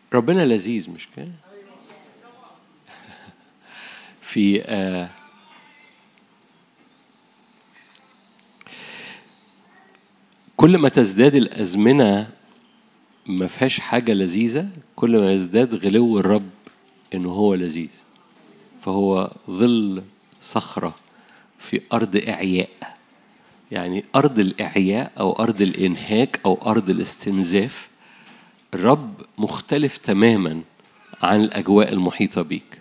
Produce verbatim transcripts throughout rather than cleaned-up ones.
ربنا لذيذ مش كده؟ في آه كل ما تزداد الأزمنة ما فيهاش حاجة لذيذة، كل ما يزداد غلو الرب إنه هو لذيذ. فهو ظل صخرة في أرض إعياء، يعني أرض الإعياء أو أرض الإنهاك أو أرض الاستنزاف. الرب مختلف تماما عن الأجواء المحيطة بيك.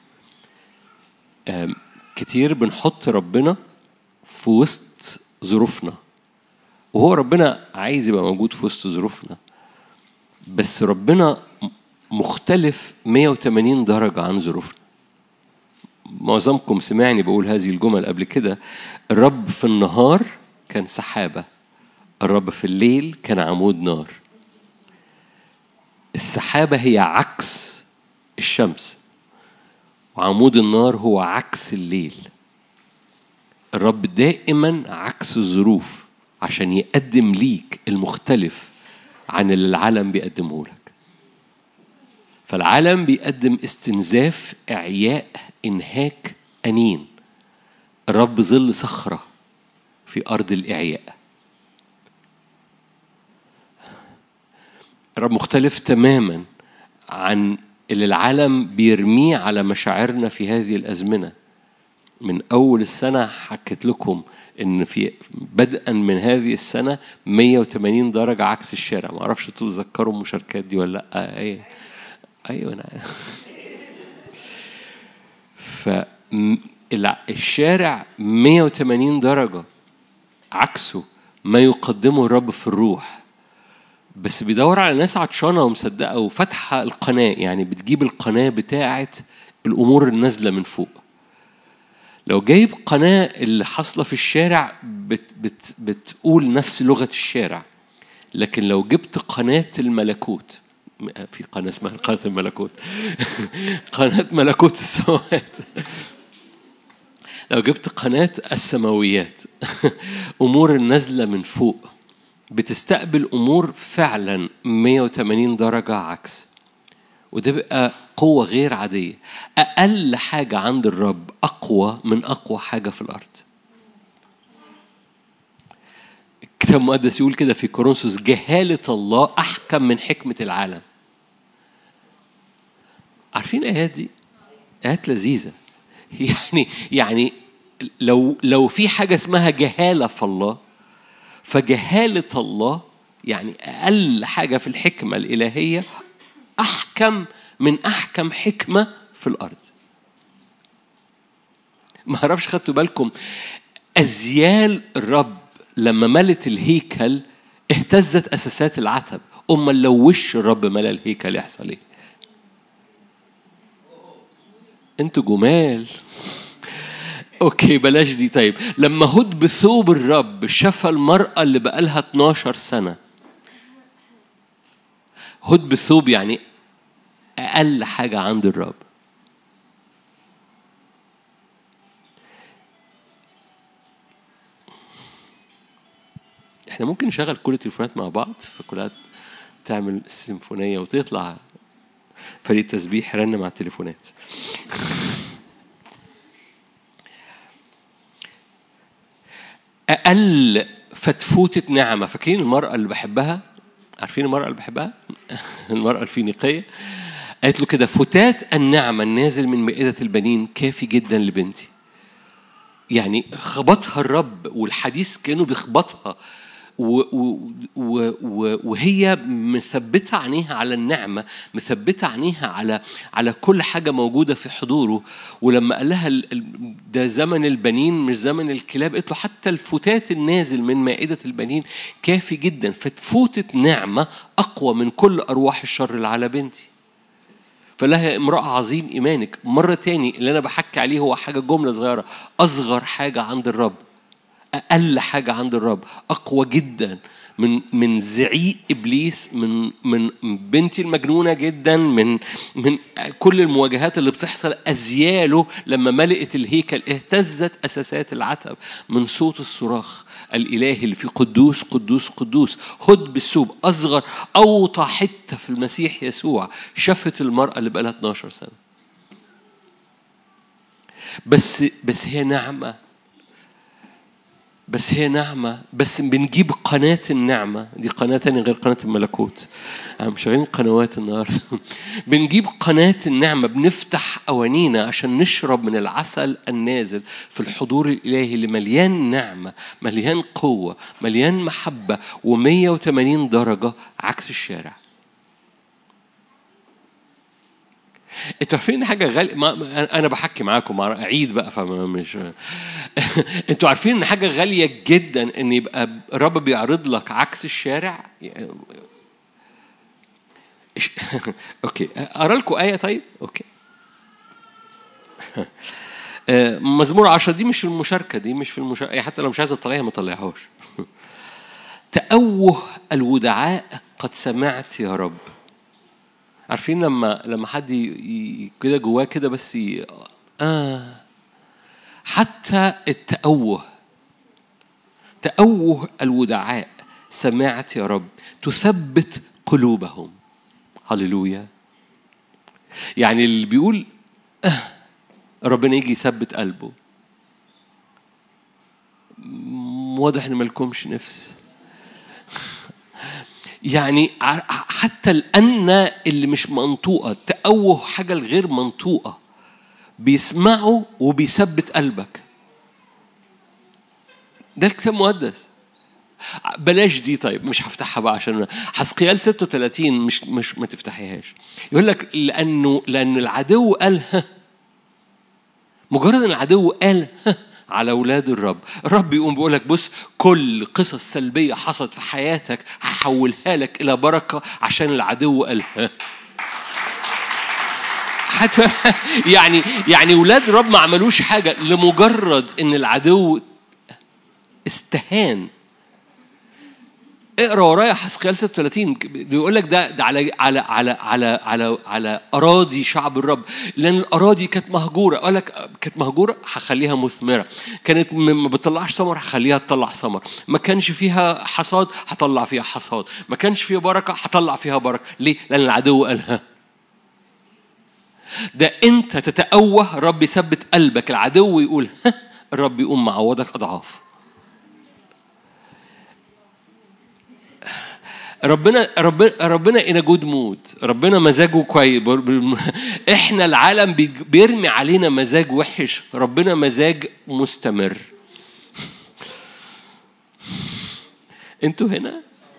كتير بنحط ربنا في وسط ظروفنا، وهو ربنا عايز يبقى موجود في وسط ظروفنا، بس ربنا مختلف مية وتمانين درجة عن ظروفنا. معظمكم سمعني بقول هذه الجمل قبل كده. الرب في النهار كان سحابة، الرب في الليل كان عمود نار. السحابة هي عكس الشمس، وعمود النار هو عكس الليل. الرب دائما عكس الظروف عشان يقدم ليك المختلف عن اللي العالم بيقدمه لك. فالعالم بيقدم استنزاف، إعياء، إنهاك، أنين. الرب ظل صخرة في أرض الإعياء. الرب مختلف تماما عن اللي العالم بيرميه على مشاعرنا في هذه الأزمنة. من أول السنة حكيت لكم إن في بدءا من هذه السنة مية وتمانين درجة عكس الشارع. ما أعرفش تتذكروا المشاركات دي ولا لأ؟ أي أيوة أنا فالشارع مية وتمانين درجة عكسه ما يقدمه الرب في الروح، بس بيدور على ناس عطشانة ومصدقة وفتحة القناة، يعني بتجيب القناة بتاعة الأمور النازلة من فوق. لو جايب قناة اللي حصلة في الشارع بت بت بتقول نفس لغة الشارع، لكن لو جبت قناة الملكوت، في قناة اسمها قناة الملكوت قناة ملكوت السماوات لو جبت قناة السماويات أمور النازلة من فوق بتستقبل أمور فعلا مية وتمانين درجة عكس. وده بقى قوة غير عادية. أقل حاجة عند الرب أقوى من أقوى حاجة في الأرض. الكتاب المقدس يقول كده في كورنثوس: جهالة الله أحكم من حكمة العالم. عارفين الآيات دي؟ آيات لذيذة. يعني يعني لو لو في حاجة اسمها جهالة في الله، فجهالة الله يعني أقل حاجة في الحكمة الإلهية أحكم من أحكم حكمة في الأرض. ما عرفش خدتوا بالكم أزيال الرب لما ملت الهيكل اهتزت أساسات العتب. أما لو وش الرب ملا الهيكل يحصل إيه؟ أنتوا جمال. أوكي بلاش دي. طيب لما هد بثوب الرب شفى المرأة اللي بقالها اتناشر سنة. هد بثوب يعني أقل حاجة عند الرب. احنا ممكن نشغل كل التليفونات مع بعض، فكلها تعمل السيمفونية وتطلع فريق تسبيح رن مع التليفونات. أقل فتفوتة نعمة. فاكرين المرأة اللي بحبها؟ عارفين المرأة اللي بحبها؟ المرأة الفينيقية قالت له كده: فتات النعمة النازل من مائدة البنين كافي جدا لبنتي. يعني خبطها الرب والحديث كانوا بيخبطها و و و وهي مثبتة عينيها على النعمة، مثبتة عينيها على على كل حاجة موجودة في حضوره. ولما قال لها ده زمن البنين مش زمن الكلاب، قلت له حتى الفتات النازل من مائدة البنين كافي جدا. فتفوتة نعمة أقوى من كل أرواح الشر اللي على بنتي. فلها امرأة عظيم إيمانك. مرة تاني اللي أنا بحكي عليه هو حاجة جملة صغيرة. أصغر حاجة عند الرب، أقل حاجة عند الرب أقوى جدا من من زعيق ابليس، من من بنتي المجنونه جدا، من من كل المواجهات اللي بتحصل، ازياله لما ملئت الهيكل اهتزت اساسات العتب من صوت الصراخ الالهي اللي في قدوس قدوس قدوس. هد بالسوب اصغر اوطى حته في المسيح يسوع شافت المراه اللي بقى لها اتناشر سنه. بس بس هي نعمه، بس هي نعمة. بس بنجيب قناة النعمة دي، قناة تانية غير قناة الملكوت. أنا مش شغالين قنوات النهاردة. بنجيب قناة النعمة، بنفتح أوانينا عشان نشرب من العسل النازل في الحضور الإلهي اللي مليان نعمة، مليان قوة، مليان محبة، ومية وثمانين درجة عكس الشارع. انتوا عارفين حاجه غاليه؟ ما انا بحكي معاكم عيد بقى، فمش انتوا عارفين ان حاجه غاليه جدا ان يبقى الرب بيعرض لك عكس الشارع. اوكي اقرا لكم ايه. طيب اوكي. مزمور عشرة دي مش في المشاركه، دي مش في المشاركه، حتى لو مش عايز اطلعها ما طلعهاش. تأوه الودعاء قد سمعت يا رب. عارفين لما لما حد كده جواه كده بس ي... آه حتى التأوه، تأوه الودعاء سمعت يا رب تثبت قلوبهم. هللويا. يعني اللي بيقول آه ربنا يجي يثبت قلبه. واضح ان مالكمش نفس. يعني حتى الأن اللي مش منطوقة، تأوه حاجة الغير منطوقة بيسمعوا وبيثبت قلبك. ده الكتاب المقدس. بلاش دي. طيب مش هفتحها بقى عشان حزقيال ستة وثلاثين مش مش ما تفتحيهاش. يقول لك لأنه لأن العدو قال ها. مجرد ان العدو قال ها على أولاد الرب، الرب يقوم بيقول لك بص، كل قصص سلبية حصلت في حياتك هحولها لك إلى بركة عشان العدو قال ها. يعني يعني أولاد الرب ما عملوش حاجة لمجرد إن العدو استهان. اقرا ورايا حزقيال ستة وثلاثين بيقول لك ده, ده على على على على على على اراضي شعب الرب، لان الاراضي كانت مهجوره. قال لك كانت مهجوره هخليها مثمره، كانت ما بتطلعش ثمر هخليها تطلع ثمر، ما كانش فيها حصاد هطلع فيها حصاد، ما كانش فيها بركه هطلع فيها بركه. ليه؟ لان العدو قالها. ده انت تتأوه الرب يثبت قلبك، العدو يقول ها الرب يقوم معوضك اضعاف. ربنا ربنا ربنا إن جود مود، ربنا مزاجه كويس. احنا العالم بيرمي علينا مزاج وحش، ربنا مزاج مستمر. انتوا هنا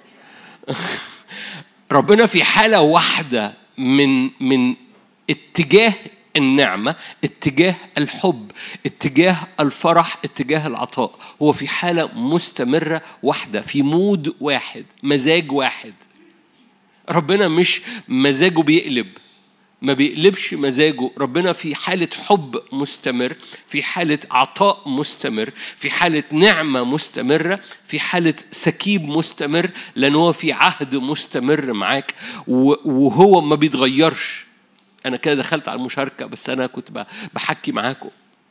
ربنا في حالة واحدة من من اتجاه النعمة، اتجاه الحب، اتجاه الفرح، اتجاه العطاء. هو في حالة مستمرة واحدة، في مود واحد، مزاج واحد. ربنا مش مزاجه بيقلب، ما بيقلبش مزاجه. ربنا في حالة حب مستمر، في حالة عطاء مستمر، في حالة نعمة مستمرة، في حالة سكيب مستمر، لأنه هو في عهد مستمر معاك وهو ما بيتغيرش. أنا كده دخلت على المشاركة بس أنا كنت بحكي معاكم.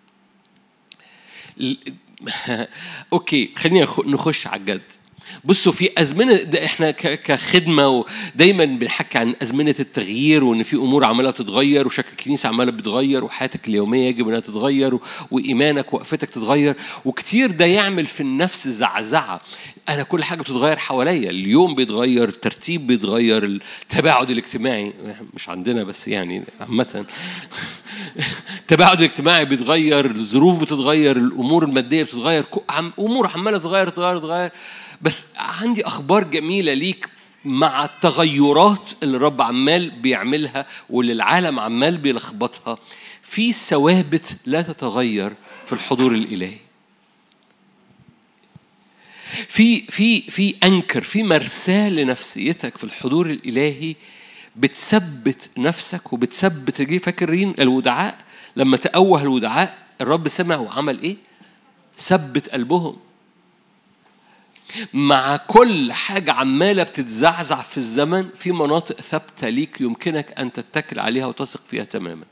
أوكي خلينا نخش على الجد. بصوا في أزمنة ده إحنا كخدمة ودايما بنحكي عن أزمنة التغيير، وإن في أمور عمالة تتغير، وشكل الكنيسة عمالة بتتغير، وحياتك اليومية يجب أنها تتغير، وإيمانك وقفتك تتغير، وكتير ده يعمل في النفس زعزعة. أنا كل حاجة بتتغير حواليا، اليوم بيتغير، الترتيب بيتغير، التباعد الاجتماعي مش عندنا بس يعني عامة التباعد الاجتماعي بيتغير، الظروف بتتغير، الأمور المادية بتتغير، أمور عمالة تتغير تتغير تتغير. بس عندي أخبار جميلة ليك مع التغيرات اللي الرب عمال بيعملها واللي العالم عمال بيلخبطها. في ثوابت لا تتغير في الحضور الإلهي. في في في أنكر، في مرساة لنفسيتك في الحضور الإلهي بتثبت نفسك وبتثبت رجلي. فاكرين الودعاء لما تأوه الودعاء الرب سمع وعمل إيه؟ ثبت قلبهم. مع كل حاجة عمالة بتتزعزع في الزمن في مناطق ثابتة ليك يمكنك أن تتكل عليها وتثق فيها تماما.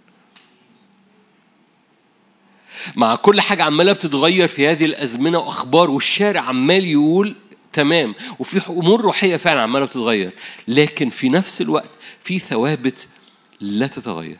مع كل حاجة عمالة بتتغير في هذه الأزمنة وأخبار والشارع عمال يقول تمام، وفي أمور روحية فعلا عمالة بتتغير، لكن في نفس الوقت في ثوابت لا تتغير.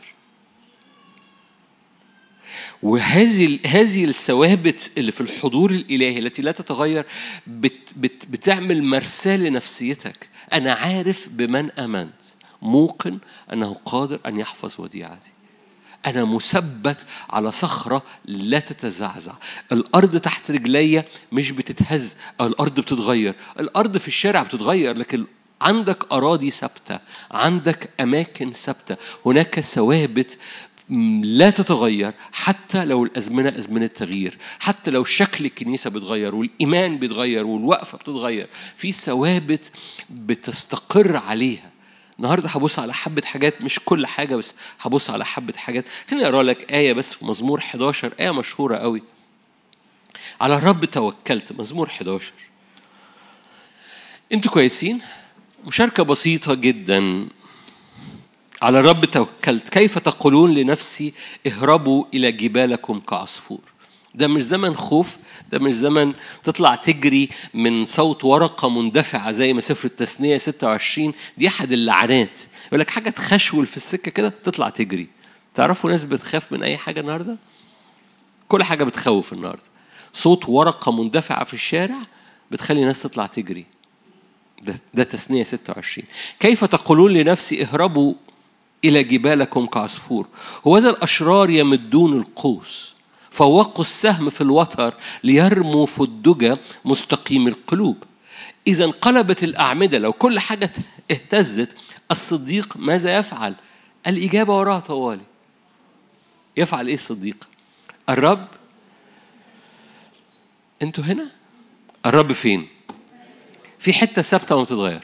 وهذه هذه الثوابت اللي في الحضور الإلهي التي لا تتغير بت بت بتعمل مرساة لنفسيتك. أنا عارف بمن آمنت، موقن أنه قادر أن يحفظ وديعتي. أنا مثبت على صخرة لا تتزعزع. الأرض تحت رجلي مش بتتهز، أو الأرض بتتغير. الأرض في الشارع بتتغير، لكن عندك أراضي ثابتة، عندك أماكن ثابتة. هناك ثوابت لا تتغير حتى لو الأزمنة أزمنة تغيير، حتى لو شكل الكنيسة بتغير والإيمان بتغير والوقفة بتتغير. في ثوابت بتستقر عليها. النهاردة هبص على حبة حاجات، مش كل حاجة بس هبص على حبة حاجات. خليني أقرأ لك آية بس في مزمور إحدى عشر، آية مشهورة قوي. على الرب توكلت، مزمور إحدى عشر. أنتوا كويسين؟ مشاركة بسيطة جدا. على الرب توكلت، كيف تقولون لنفسي اهربوا إلى جبالكم كعصفور. ده مش زمن خوف، ده مش زمن تطلع تجري من صوت ورقة مندفعة زي ما سفر التثنية ستة وعشرين دي أحد اللعنات. يقول لك حاجة تخشول في السكة كده تطلع تجري. تعرفوا ناس بتخاف من أي حاجة النهاردة؟ كل حاجة بتخوف النهاردة. صوت ورقة مندفعة في الشارع بتخلي ناس تطلع تجري. ده, ده تثنية ستة وعشرين. كيف تقولون لنفسي اهربوا إلى جبالكم كعصفور، هوذا الأشرار يمدون القوس، فوقوا السهم في الوتر ليرموا في الدجى مستقيم القلوب. إذا انقلبت الأعمدة، لو كل حاجة اهتزت، الصديق ماذا يفعل؟ الإجابة وراها طوالي. يفعل إيه الصديق؟ الرب. أنتوا هنا؟ الرب فين؟ في حتة ثابتة وما تتغير.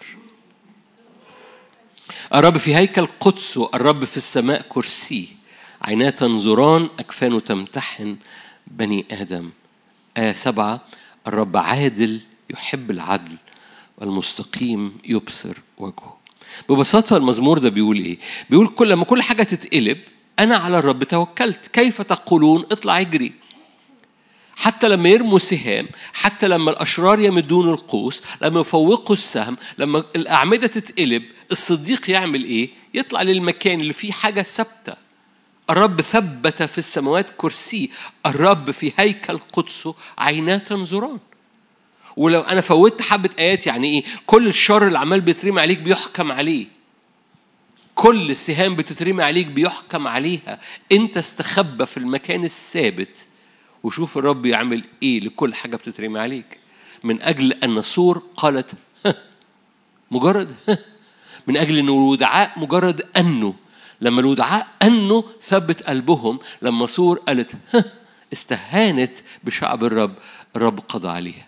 الرب في هيكل قدسه، الرب في السماء كرسيه، عيناه تنظران، أكفانه تمتحن بني آدم. آية سبعة، الرب عادل يحب العدل والمستقيم يبصر وجهه. ببساطة المزمور ده بيقول إيه؟ بيقول كل ما كل حاجة تتقلب أنا على الرب توكلت. كيف تقولون اطلع اجري. حتى لما يرموا سهام، حتى لما الأشرار يمدون القوس، لما يفوقوا السهم، لما الأعمدة تتقلب، الصديق يعمل إيه؟ يطلع للمكان اللي فيه حاجة ثابتة. الرب ثبت في السماوات كرسيه، الرب في هيكل قدسه عيناه تنظران. ولو أنا فوتت حبة آيات يعني إيه؟ كل الشر اللي عمال بيترمي عليك بيحكم عليه، كل السهام بتترمي عليك بيحكم عليها. أنت استخبى في المكان الثابت وشوف الرب يعمل إيه لكل حاجة بتترمي عليك. من أجل أن سور قالت مجرد من أجل أن الودعاء مجرد أنه، لما الودعاء أنه ثبت قلبهم، لما سور قالت استهانت بشعب الرب، الرب قضى عليها.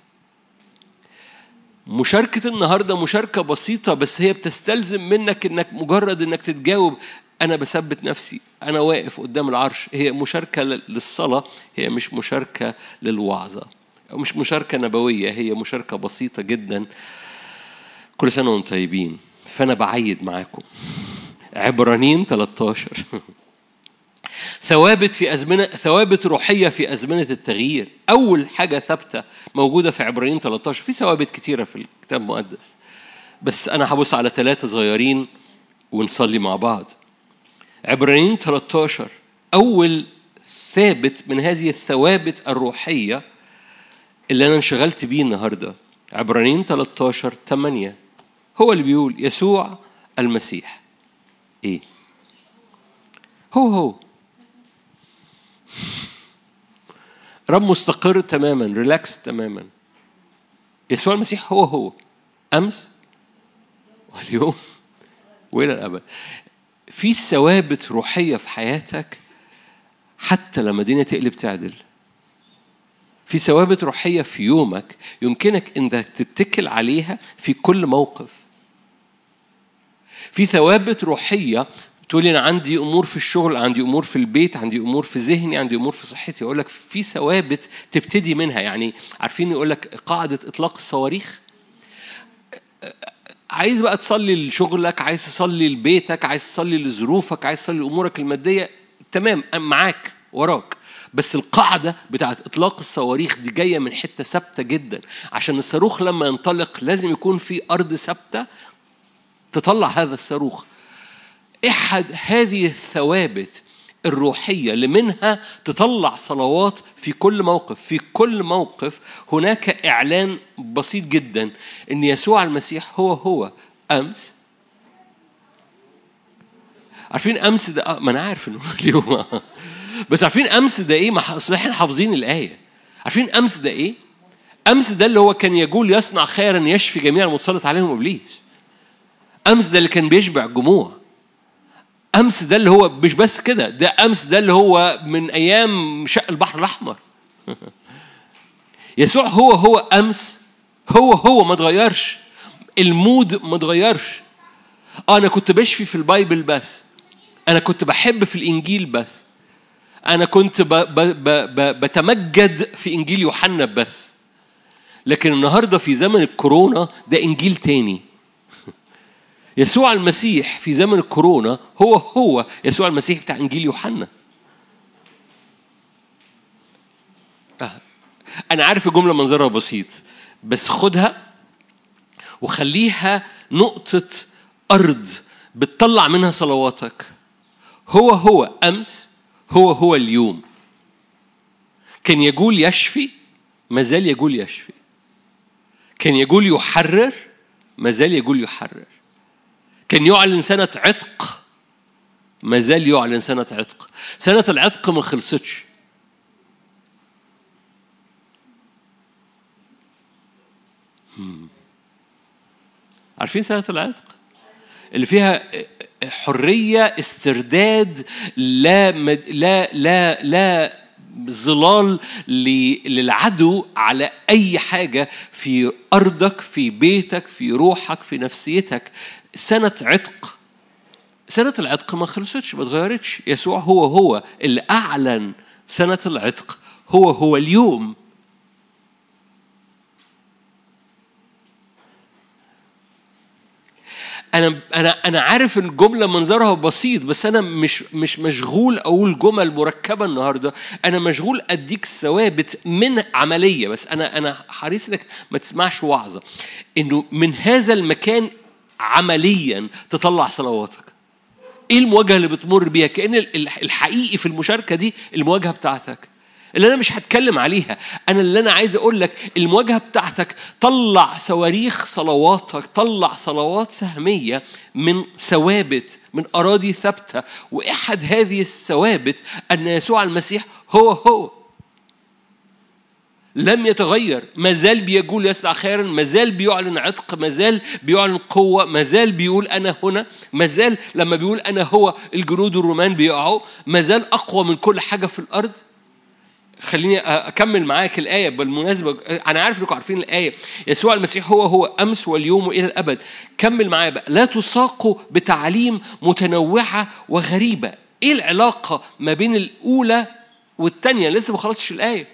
مشاركة النهاردة مشاركة بسيطة، بس هي بتستلزم منك أنك مجرد أنك تتجاوب أنا بثبت نفسي، أنا واقف قدام العرش. هي مشاركة للصلاة، هي مش مشاركة للوعظة، مش مشاركة نبوية، هي مشاركة بسيطة جدا. كل سنة وانتم طيبين. فأنا بعيد معاكم. عبرانيين ثلاثة عشر ثوابت في أزمنة، ثوابت روحية في أزمنة التغيير. أول حاجة ثابتة موجودة في عبرانيين ثلاثة عشر. في ثوابت كتيرة في الكتاب المقدس، بس أنا هبص على ثلاثة صغيرين ونصلي مع بعض. عبرانيين ثلاثة عشر، أول ثابت من هذه الثوابت الروحية اللي أنا انشغلت بيه النهاردة. عبرانيين ثلاثة عشر ثمانية هو اللي بيقول يسوع المسيح إيه؟ هو هو رب مستقر تماما، ريلاكس تماما. يسوع المسيح هو هو أمس واليوم وإلى الأبد. في ثوابت روحية في حياتك حتى لما الدنيا تقلب تعدل. في ثوابت روحية في يومك يمكنك أنك تتكل عليها في كل موقف. في ثوابت روحية تقولي أنا عندي أمور في الشغل، عندي أمور في البيت، عندي أمور في ذهني، عندي أمور في صحتي. أقول لك في ثوابت تبتدي منها. يعني عارفين يقول لك قاعدة إطلاق الصواريخ. عايز بقى تصلي لشغلك، عايز تصلي لبيتك، عايز تصلي لظروفك، عايز تصلي لأمورك المادية، تمام معاك وراك. بس القاعدة بتاعت إطلاق الصواريخ دي جاية من حتة ثابتة جدا. عشان الصاروخ لما ينطلق لازم يكون في أرض ثابتة تطلع هذا الصاروخ. احد هذه الثوابت الروحية اللي منها تطلع صلوات في كل موقف. في كل موقف هناك إعلان بسيط جدا إن يسوع المسيح هو هو أمس. عارفين أمس ده؟ ما أنا عارف إنه اليوم بس عارفين أمس ده إيه؟ ما إحنا حافظين الآية. عارفين أمس ده إيه؟ أمس ده اللي هو كان يقول يصنع خيرا يشفي جميع المتسلط عليهم إبليس. أمس ده اللي كان بيشبع جموع. أمس ده اللي هو مش بس كده، ده أمس ده اللي هو من أيام شق البحر الأحمر. يسوع هو هو أمس، هو هو ما تغيرش، المود ما تغيرش. آه أنا كنت بشفي في البايبل بس، أنا كنت بحب في الإنجيل بس، أنا كنت ب ب ب ب بتمجد في إنجيل يوحنا بس. لكن النهاردة في زمن الكورونا ده إنجيل تاني. يسوع المسيح في زمن الكورونا هو هو يسوع المسيح بتاع إنجيل يوحنا. آه. أنا عارف الجملة منظرها بسيط، بس خدها وخليها نقطة أرض بتطلع منها صلواتك. هو هو أمس، هو هو اليوم. كان يقول يشفي، ما زال يقول يشفي. كان يقول يحرر، ما زال يقول يحرر. كان يعلن سنة عتق، ما زال يعلن سنة عتق. سنة العتق ما خلصتش. عارفين سنة العتق اللي فيها حرية، استرداد، لا مد... لا لا لا ظلال للعدو على أي حاجة في أرضك، في بيتك، في روحك، في نفسيتك. سنة عتق. سنة العتق ما خلصتش، ما تغيرتش. يسوع هو هو اللي أعلن سنة العتق، هو هو اليوم. أنا أنا أنا عارف الجملة منظرها بسيط، بس أنا مش مش مشغول أقول جمل مركبة النهاردة. أنا مشغول أديك ثوابت من عملية. بس أنا أنا حريص إنك ما تسمعش وعظة، إنه من هذا المكان عمليا تطلع صلواتك. إيه المواجهة اللي بتمر بيها؟ كأن الحقيقي في المشاركة دي المواجهة بتاعتك اللي أنا مش هتكلم عليها. أنا اللي أنا عايز أقول لك المواجهة بتاعتك طلع صواريخ صلواتك، طلع صلوات سهمية من ثوابت، من أراضي ثابتة. وإحد هذه الثوابت أن يسوع المسيح هو هو لم يتغير، ما زال بيقول يصنع خيرا، ما زال بيعلن عتق، ما زال بيعلن قوة، ما زال بيقول أنا هنا، ما زال لما بيقول أنا هو الجنود الرومان بيقعوا، ما زال أقوى من كل حاجة في الأرض. خليني أكمل معاك الآية بالمناسبة. أنا عارف إنكم عارفين الآية. يسوع المسيح هو هو أمس واليوم وإلى الأبد. كمل معايا بقى. لا تساقوا بتعليم متنوعة وغريبة. إيه العلاقة ما بين الأولى والتانية؟ لسه ما خلصتش الآية.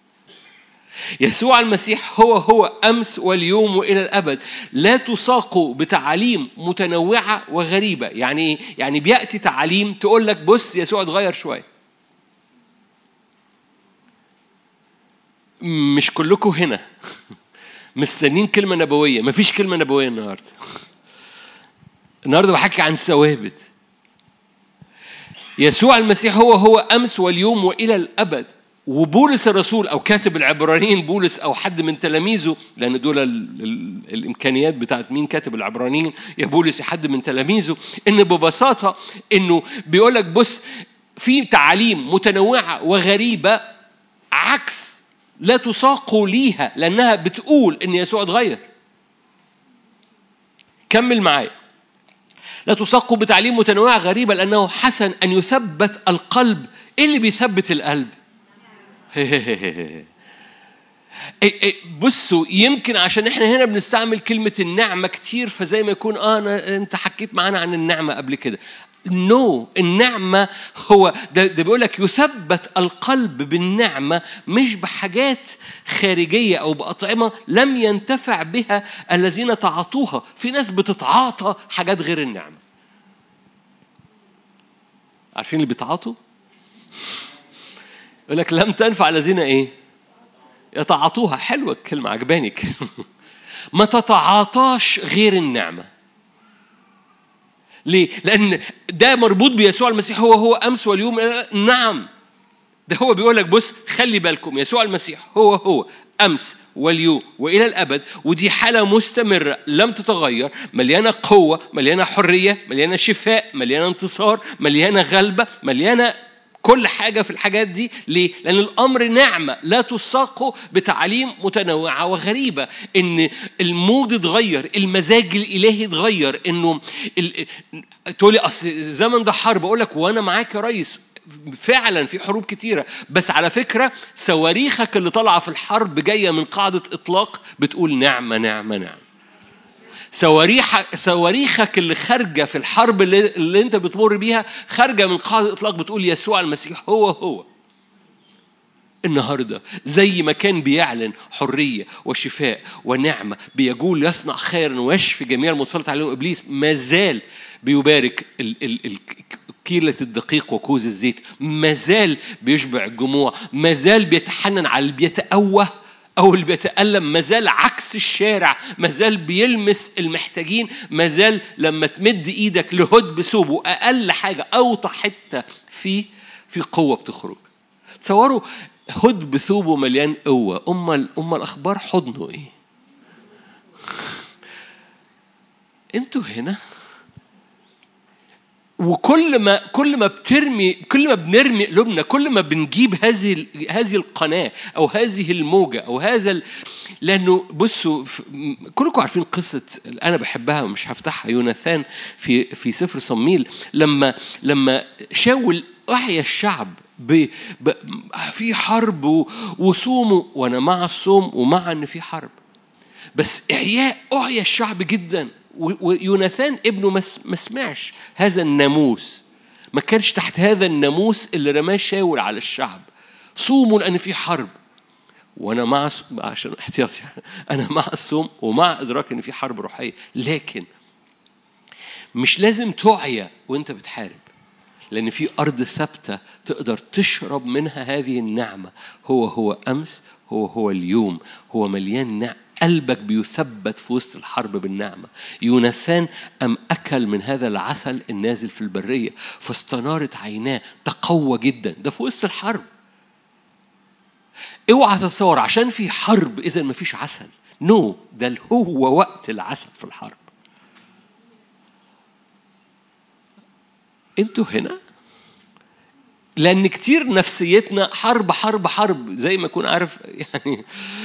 يسوع المسيح هو هو أمس واليوم وإلى الأبد. لا تساقوا بتعليم متنوعة وغريبة. يعني يعني بيأتي تعليم تقول لك بص يسوع اتغير شوية. مش كلكم هنا مستنين كلمة نبوية. مفيش كلمة نبوية النهاردة. النهاردة بحكي عن ثوابت. يسوع المسيح هو هو أمس واليوم وإلى الأبد. وبولس الرسول أو كاتب العبرانيين بولس أو حد من تلاميذه، لأن دول الإمكانيات بتاعت مين كاتب العبرانيين، يا بولس يا حد من تلاميذه، إن ببساطة إنه بيقولك بص في تعاليم متنوعة وغريبة عكس لا تساقوا ليها، لأنها بتقول إن يسوع اتغير. كمل معايا. لا تساقوا بتعليم متنوعة غريبة لأنه حسن أن يثبت القلب. إيه اللي بيثبت القلب؟ بصوا يمكن عشان احنا هنا بنستعمل كلمة النعمة كتير، فزي ما يكون اه أنا انت حكيت معانا عن النعمة قبل كده. نو no. النعمة هو ده, ده بيقول لك يثبت القلب بالنعمة، مش بحاجات خارجية أو بأطعمة لم ينتفع بها الذين تعاطوها. في ناس بتتعاطى حاجات غير النعمة. عارفين اللي بيتعاطوا؟ يقول لك لم تنفع الذين ايه؟ يتعاطوها. حلوة الكلمة، عجباني. ما تتعاطاش غير النعمة. ليه؟ لأن ده مربوط بيسوع المسيح، هو هو أمس واليوم. نعم، ده هو بيقول لك بص خلي بالكم، يسوع المسيح هو هو أمس واليوم وإلى الأبد، ودي حالة مستمرة لم تتغير، مليانة قوة، مليانة حرية، مليانة شفاء، مليانة انتصار، مليانة غلبة، مليانة كل حاجة في الحاجات دي. ليه؟ لأن الأمر نعمة لا تساق بتعاليم متنوعة وغريبة. إن المود اتغير، المزاج الإلهي اتغير. إنه ال... تقولي أصل الزمن ده حرب، أقول لك وأنا معاك يا ريس، فعلا في حروب كتيرة، بس على فكرة صواريخك اللي طالعة في الحرب جاية من قاعدة إطلاق بتقول نعمة نعمة نعمة. صواريخك صواريخك اللي خارجه في الحرب اللي, اللي انت بتمر بيها خارجه من قاعده اطلاق بتقول يسوع المسيح هو هو. النهارده زي ما كان بيعلن حريه وشفاء ونعمه، بيجول يصنع خيرا ويشفي جميع المسلط عليهم ابليس، ما زال بيبارك ال ال ال كيلة الدقيق وكوز الزيت، ما زال بيشبع الجموع، ما زال بيتحنن على اللي بيتأوه أو اللي بيتألم، مازال عكس الشارع، مازال بيلمس المحتاجين، مازال لما تمد إيدك لهد بثوبه أقل حاجة أوطى حتة فيه في قوة بتخرج. تصوروا هد بثوبه مليان قوة، أما أما الأخبار حضنه إيه؟ أنتوا هنا. وكل ما كل ما بترمي كل ما بنرمي قلوبنا، كل ما بنجيب هذه هذه القناة أو هذه الموجة أو هذا ال... لأنه بصوا كلكم عارفين قصة أنا بحبها ومش هفتحها، يوناثان في في سفر صموئيل، لما لما شاول أحيا الشعب ب... ب... في حرب وصوموا، وأنا مع الصوم ومع إن في حرب، بس إحياء أحيا الشعب جدا. ويوناثان ابنه ما سمعش هذا الناموس، ما كانش تحت هذا الناموس اللي رماه شاول على الشعب. صوموا لأن في حرب، وأنا مع عشان احتياطي أنا مع الصوم ومع إدراك إن في حرب روحية، لكن مش لازم تعيا وأنت بتحارب، لأن في أرض ثابتة تقدر تشرب منها هذه النعمة. هو هو أمس، هو هو اليوم، هو مليان نعم. قلبك بيثبت في وسط الحرب بالنعمة. يوناثان أم أكل من هذا العسل النازل في البرية فاستنارت عيناه، تقوى جدا. ده في وسط الحرب. اوعى تتصور عشان في حرب إذا ما فيش عسل. نو no. ده هو وقت العسل في الحرب. انتوا هنا لأن كتير نفسيتنا حرب حرب حرب، زي ما يكون عارف يعني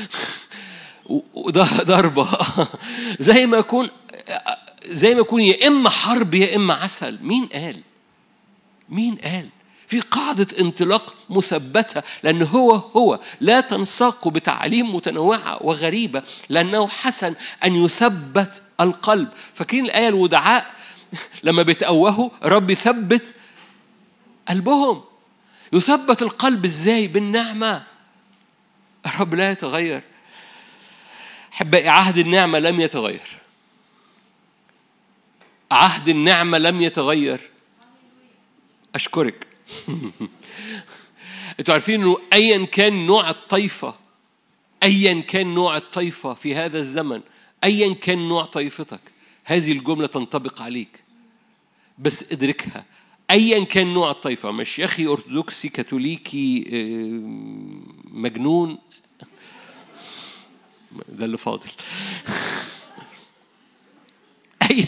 ضربة زي ما يكون زي ما يكون يا إما حرب يا إما عسل. مين قال؟ مين قال؟ في قاعدة انطلاق مثبتة، لأنه هو هو لا تنساق بتعاليم متنوعة وغريبة، لأنه حسن أن يثبت القلب. فاكرين الآية الودعاء لما بيتأوهوا رب يثبت قلبهم. يثبت القلب إزاي؟ بالنعمة. الرب لا يتغير. حبائي عهد النعمة لم يتغير. عهد النعمة لم يتغير. أشكرك. أنتوا عارفين إنه أيا كان نوع الطائفة، أيا كان نوع الطائفة في هذا الزمن، أيا كان نوع طائفتك، هذه الجملة تنطبق عليك، بس ادركها. أيا كان نوع الطائفة، مش يا أخي أرثوذكسي كاثوليكي مجنون، ده اللي فاضل. أي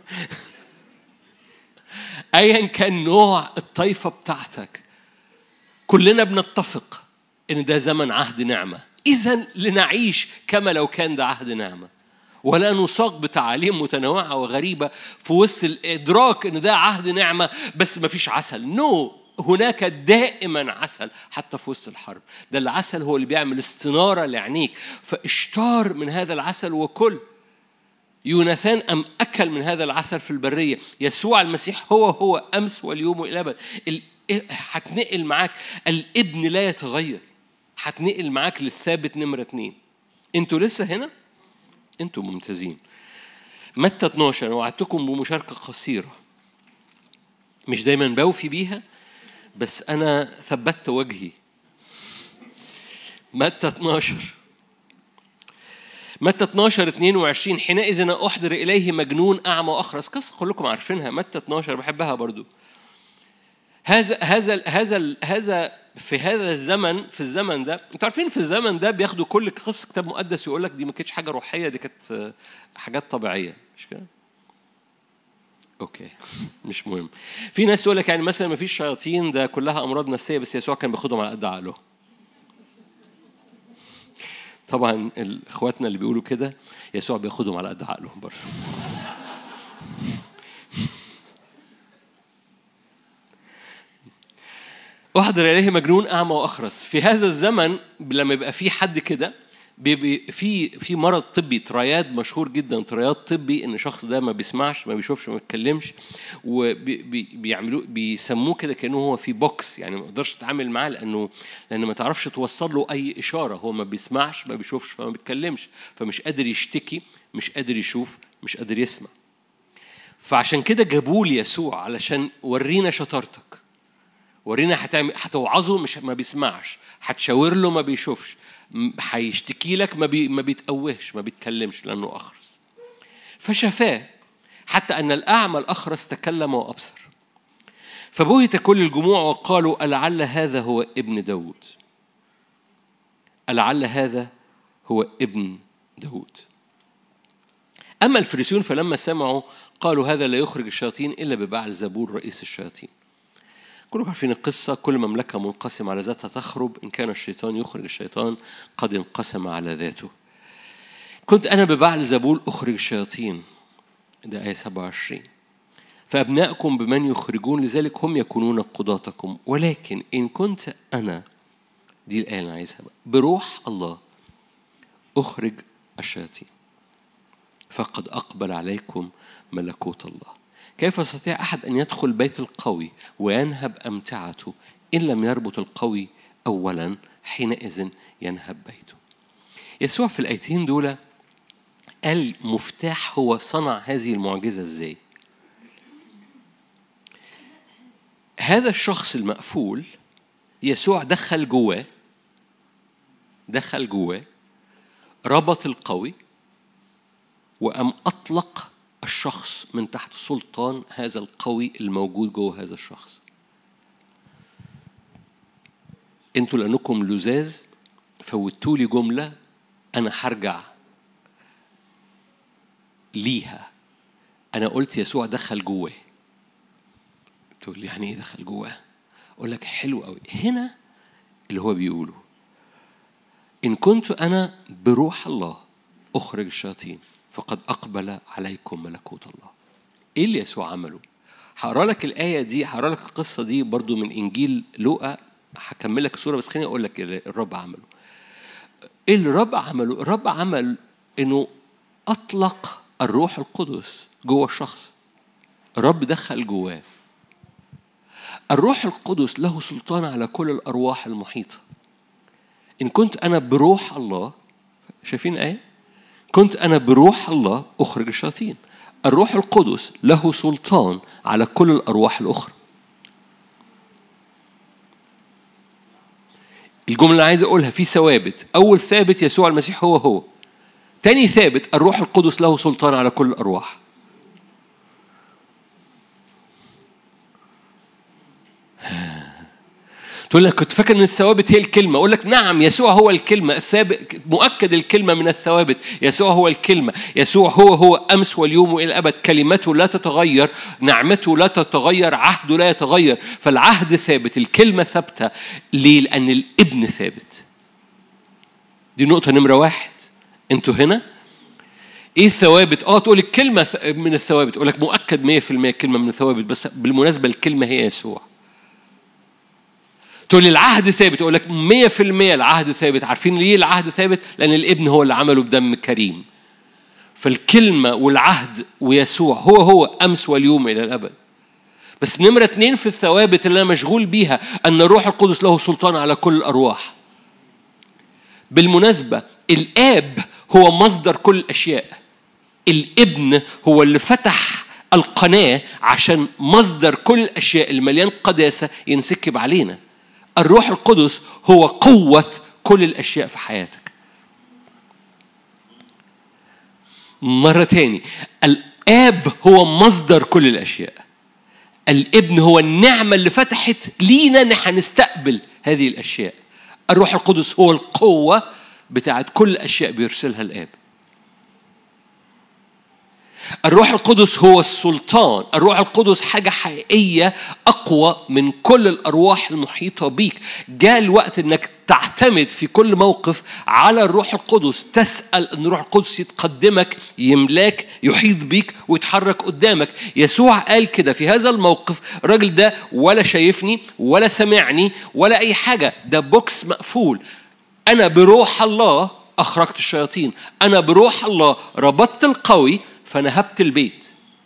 أيا كان نوع الطائفة بتاعتك، كلنا بنتفق إن ده زمن عهد نعمة. إذن لنعيش كما لو كان ده عهد نعمة، ولا نساق بتعاليم متنوعة وغريبة في وسط الإدراك إن ده عهد نعمة بس ما فيش عسل. نو no. هناك دائما عسل حتى في وسط الحرب. ده العسل هو اللي بيعمل استنارة لعينيك، فاشتار من هذا العسل وكل. يوناثان أم أكل من هذا العسل في البرية. يسوع المسيح هو هو أمس واليوم وإلى الأبد. هتنقل معاك الابن لا يتغير، هتنقل معاك للثابت نمرة اتنين. انتوا لسه هنا؟ انتوا ممتازين. متى اتناشر، أنا وعدتكم بمشاركة قصيرة مش دايما بوفي بيها، بس أنا ثبت وجهي. متى اتناشر متى اتناشر اتنين وعشرين، حينئذ أنا أحضر إليه مجنون أعمى وأخرس. قصة كلكم عارفينها، متى اتناشر بحبها برضو. هذا هذا هذا هذا في هذا الزمن، في الزمن ده انتوا عارفين في الزمن ده بياخدوا كل قصة كتاب مقدس يقول لك دي ما كانتش حاجة روحية، دي كانت حاجات طبيعية، مش كده؟ اوكي مش مهم. في ناس تقول لك يعني مثلا ما فيش شياطين، ده كلها امراض نفسيه، بس يسوع كان بياخدهم على قد عقله. طبعا اخواتنا اللي بيقولوا كده يسوع بياخدهم على قد عقلهم برضه. احضر اليه مجنون اعمى واخرس. في هذا الزمن لما يبقى في حد كده، في في مرض طبي، ترياد مشهور جدا، ترياد طبي، ان الشخص ده ما بيسمعش ما بيشوفش ما بيتكلمش، وبيعملوه بيسموه كده كانه هو في بوكس، يعني ما تقدرش تتعامل معاه لانه لان ما تعرفش توصل له اي اشاره. هو ما بيسمعش ما بيشوفش فما بيتكلمش، فمش قادر يشتكي، مش قادر يشوف، مش قادر يسمع. فعشان كده جابوا لي يسوع علشان ورينا شطارتك، ورينا هتعمل، هتوعظه مش ما بيسمعش، هتشاور له ما بيشوفش، هيشتكي لك ما بي ما بيتقوهش ما بيتكلمش لأنه أخرس. فشفاه حتى أن الأعمى الأخرس تكلم وأبصر. فبهت كل الجموع وقالوا ألعل هذا هو ابن داود، ألعل هذا هو ابن داود. أما الفريسيون فلما سمعوا قالوا هذا لا يخرج الشياطين إلا ببعل زبور رئيس الشياطين. كلكم عارفين القصة، كل مملكة منقسم على ذاتها تخرب، إن كان الشيطان يخرج الشيطان قد انقسم على ذاته. كنت أنا ببعل زبول أخرج الشياطين، ده آية سبعة وعشرين. فأبناءكم بمن يخرجون لذلك هم يكونون قضاتكم، ولكن إن كنت أنا، دي الآية اللي عايزها بقى، بروح الله أخرج الشياطين فقد أقبل عليكم ملكوت الله. كيف يستطيع أحد أن يدخل بيت القوي وينهب أمتعته إن لم يربط القوي أولا؟ حينئذ ينهب بيته. يسوع في الآيتين دول قال مفتاح هو صنع هذه المعجزة إزاي. هذا الشخص المقفول يسوع دخل جواه، دخل جواه ربط القوي وأم أطلق الشخص من تحت سلطان هذا القوي الموجود جوه هذا الشخص. انتوا لأنكم لزاز فوتوا لي جملة أنا هرجع ليها. أنا قلت يسوع دخل جواه، تقول لي يعني إيه دخل جواه؟ أقول لك حلو قوي. هنا اللي هو بيقوله إن كنت أنا بروح الله أخرج الشياطين فقد أقبل عليكم ملكوت الله. إيه اللي يسوع عمله؟ هقرأ لك الآية دي، هقرأ لك القصة دي برضو من إنجيل لوقا، هكمل لك الصورة بس خليني أقول لك الرب عمله. إيه اللي الرب عمله؟ الرب عمل إنه أطلق الروح القدس جوه الشخص. الرب دخل جواه. الروح القدس له سلطان على كل الأرواح المحيطة. إن كنت أنا بروح الله، شايفين الآية؟ كنت أنا بروح الله أخرج الشياطين. الروح القدس له سلطان على كل الأرواح الأخرى. الجملة اللي عايز أقولها في ثوابت. أول ثابت يسوع المسيح هو هو. تاني ثابت الروح القدس له سلطان على كل الأرواح. تقول لك كنت فاكر ان الثوابت هي الكلمه. اقول لك نعم، يسوع هو الكلمه. الثابت مؤكد الكلمه من الثوابت. يسوع هو الكلمه. يسوع هو هو امس واليوم والى الابد. كلمته لا تتغير، نعمته لا تتغير، عهده لا يتغير. فالعهد ثابت، الكلمه ثابته. ليه؟ لان الابن ثابت. دي نقطه نمره واحد. انتوا هنا ايه الثوابت؟ اه تقول الكلمه من الثوابت. اقول لك مؤكد مية في المية الكلمه من الثوابت. بس بالمناسبه الكلمه هي يسوع. تقول لي العهد ثابت، أقول لك مية في المية العهد ثابت. عارفين ليه العهد ثابت؟ لأن الابن هو اللي عمله بدم كريم. فالكلمة والعهد ويسوع هو هو أمس واليوم إلى الأبد. بس نمرة اتنين في الثوابت اللي أنا مشغول بيها أن الروح القدس له سلطان على كل الأرواح. بالمناسبة الآب هو مصدر كل الأشياء، الابن هو اللي فتح القناة عشان مصدر كل الأشياء المليان قداسة ينسكب علينا. الروح القدس هو قوة كل الأشياء في حياتك. مرة تاني، الآب هو مصدر كل الأشياء، الابن هو النعمة اللي فتحت لينا نحن نستقبل هذه الأشياء. الروح القدس هو القوة بتاعت كل أشياء بيرسلها الآب. الروح القدس هو السلطان. الروح القدس حاجة حقيقية أقوى من كل الأرواح المحيطة بيك. جاء الوقت أنك تعتمد في كل موقف على الروح القدس، تسأل أن الروح القدس يتقدمك، يملاك، يحيط بيك ويتحرك قدامك. يسوع قال كده في هذا الموقف، الراجل ده ولا شايفني ولا سمعني ولا أي حاجة، ده بوكس مقفول. أنا بروح الله أخرجت الشياطين، أنا بروح الله ربطت القوي فنهبت البيت.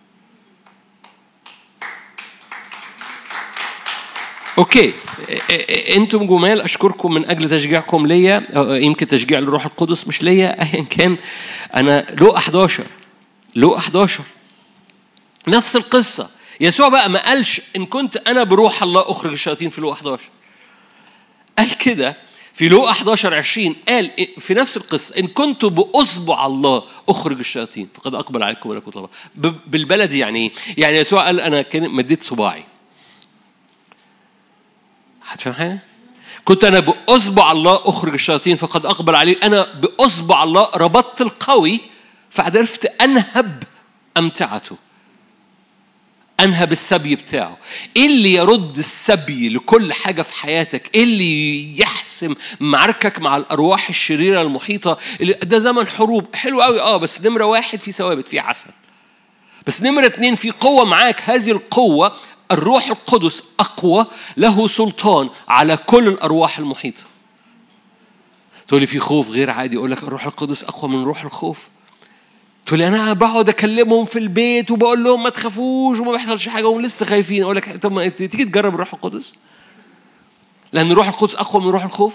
أوكي، أنتم جمال، أشكركم من أجل تشجيعكم ليا، يمكن تشجيع للروح القدس مش ليا أيا كان. أنا لو أحداشر لو أحداشر نفس القصة. يسوع بقى ما قالش إن كنت أنا بروح الله أخرج الشياطين في لو أحداشر، قال كده في لو أحداشر عشرين، قال في نفس القصة إن كنت بأصبع الله أخرج الشياطين فقد أقبل عليكم ملكوت الله. بالبلدي يعني يعني يسوع قال أنا كان مديت صباعي. هتفهم حاجة؟ كنت أنا بأصبع الله أخرج الشياطين فقد أقبل عليه. أنا بأصبع الله ربطت القوي فعرفت أنهب أمتعته، أنهب السبي بتاعه. إيه اللي يرد السبي لكل حاجة في حياتك؟ إيه اللي يحسم معركك مع الأرواح الشريرة المحيطة؟ ده زمن حروب حلو قوي آه بس نمرة واحد في ثوابت، في عسل. بس نمرة اتنين في قوة معاك. هذه القوة الروح القدس أقوى، له سلطان على كل الأرواح المحيطة. تقولي في خوف غير عادي، أقول لك الروح القدس أقوى من روح الخوف. تقول لي أنا بقعد أكلمهم في البيت وبقول لهم ما تخافوش وما بيحصلش حاجة وهم لسه خايفين. أقول لك طب ما تيجي تجرب الروح القدس، لأن الروح القدس أقوى من روح الخوف.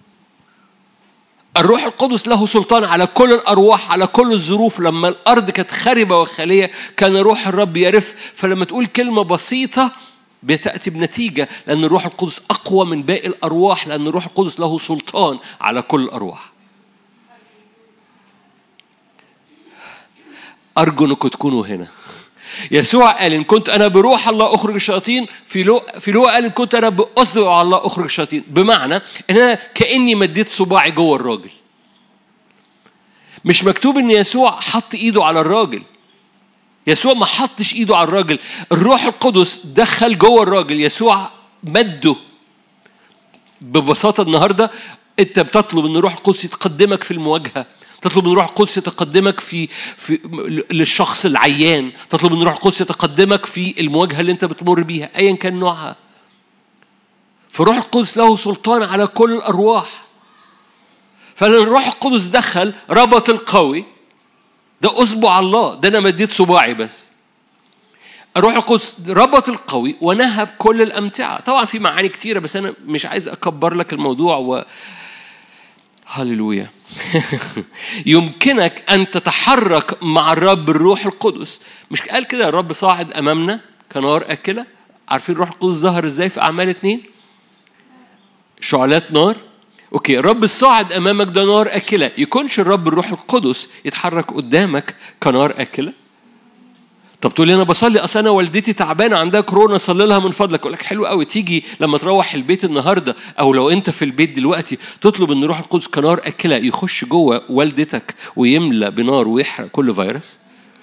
الروح القدس له سلطان على كل الأرواح، على كل الظروف. لما الأرض كانت خاربة وخالية كان روح الرب يرف. فلما تقول كلمة بسيطة بتأتي بنتيجة، لأن الروح القدس أقوى من باقي الأرواح، لأن الروح القدس له سلطان على كل الأرواح. أرجو أنكم تكونوا هنا. يسوع قال إن كنت أنا بروح الله أخرج الشياطين، في لو في لو قال إن كنت أنا بأصبع الله أخرج الشياطين، بمعنى إن أنا كأني مديت صباعي جوه الراجل. مش مكتوب إن يسوع حط إيده على الراجل. يسوع ما حطش إيده على الراجل، الروح القدس دخل جوه الراجل، يسوع مده. ببساطة النهاردة أنت بتطلب إن الروح القدس يتقدمك في المواجهة، تطلب من روح القدس يتقدمك في في للشخص العيان، تطلب من روح القدس يتقدمك في المواجهة اللي أنت بتمر بيها أيا كان نوعها. فروح القدس له سلطان على كل الأرواح. فالروح القدس دخل ربط القوي، ده أصبع الله، ده أنا مديت صباعي بس. الروح القدس ربط القوي ونهب كل الأمتعة. طبعا في معاني كتيرة بس أنا مش عايز أكبر لك الموضوع و هاليلويا. يمكنك أن تتحرك مع الرب الروح القدس. مش قال كده الرب صاعد أمامنا كنار أكلة؟ عارفين الروح القدس ظهر إزاي في أعمال اتنين؟ شعلات نار. أوكي، الرب الصاعد أمامك ده نار أكلة. يكونش الرب الروح القدس يتحرك قدامك كنار أكلة؟ طب تقول لي أنا بصلي أصل أنا والدتي تعبانة عندها كورونا صلي لها من فضلك. أقول لك حلو قوي، تيجي لما تروح البيت النهاردة أو لو أنت في البيت دلوقتي تطلب إن روح القدس كنار أكلة يخش جوه والدتك ويملأ بنار ويحرق كل فيروس.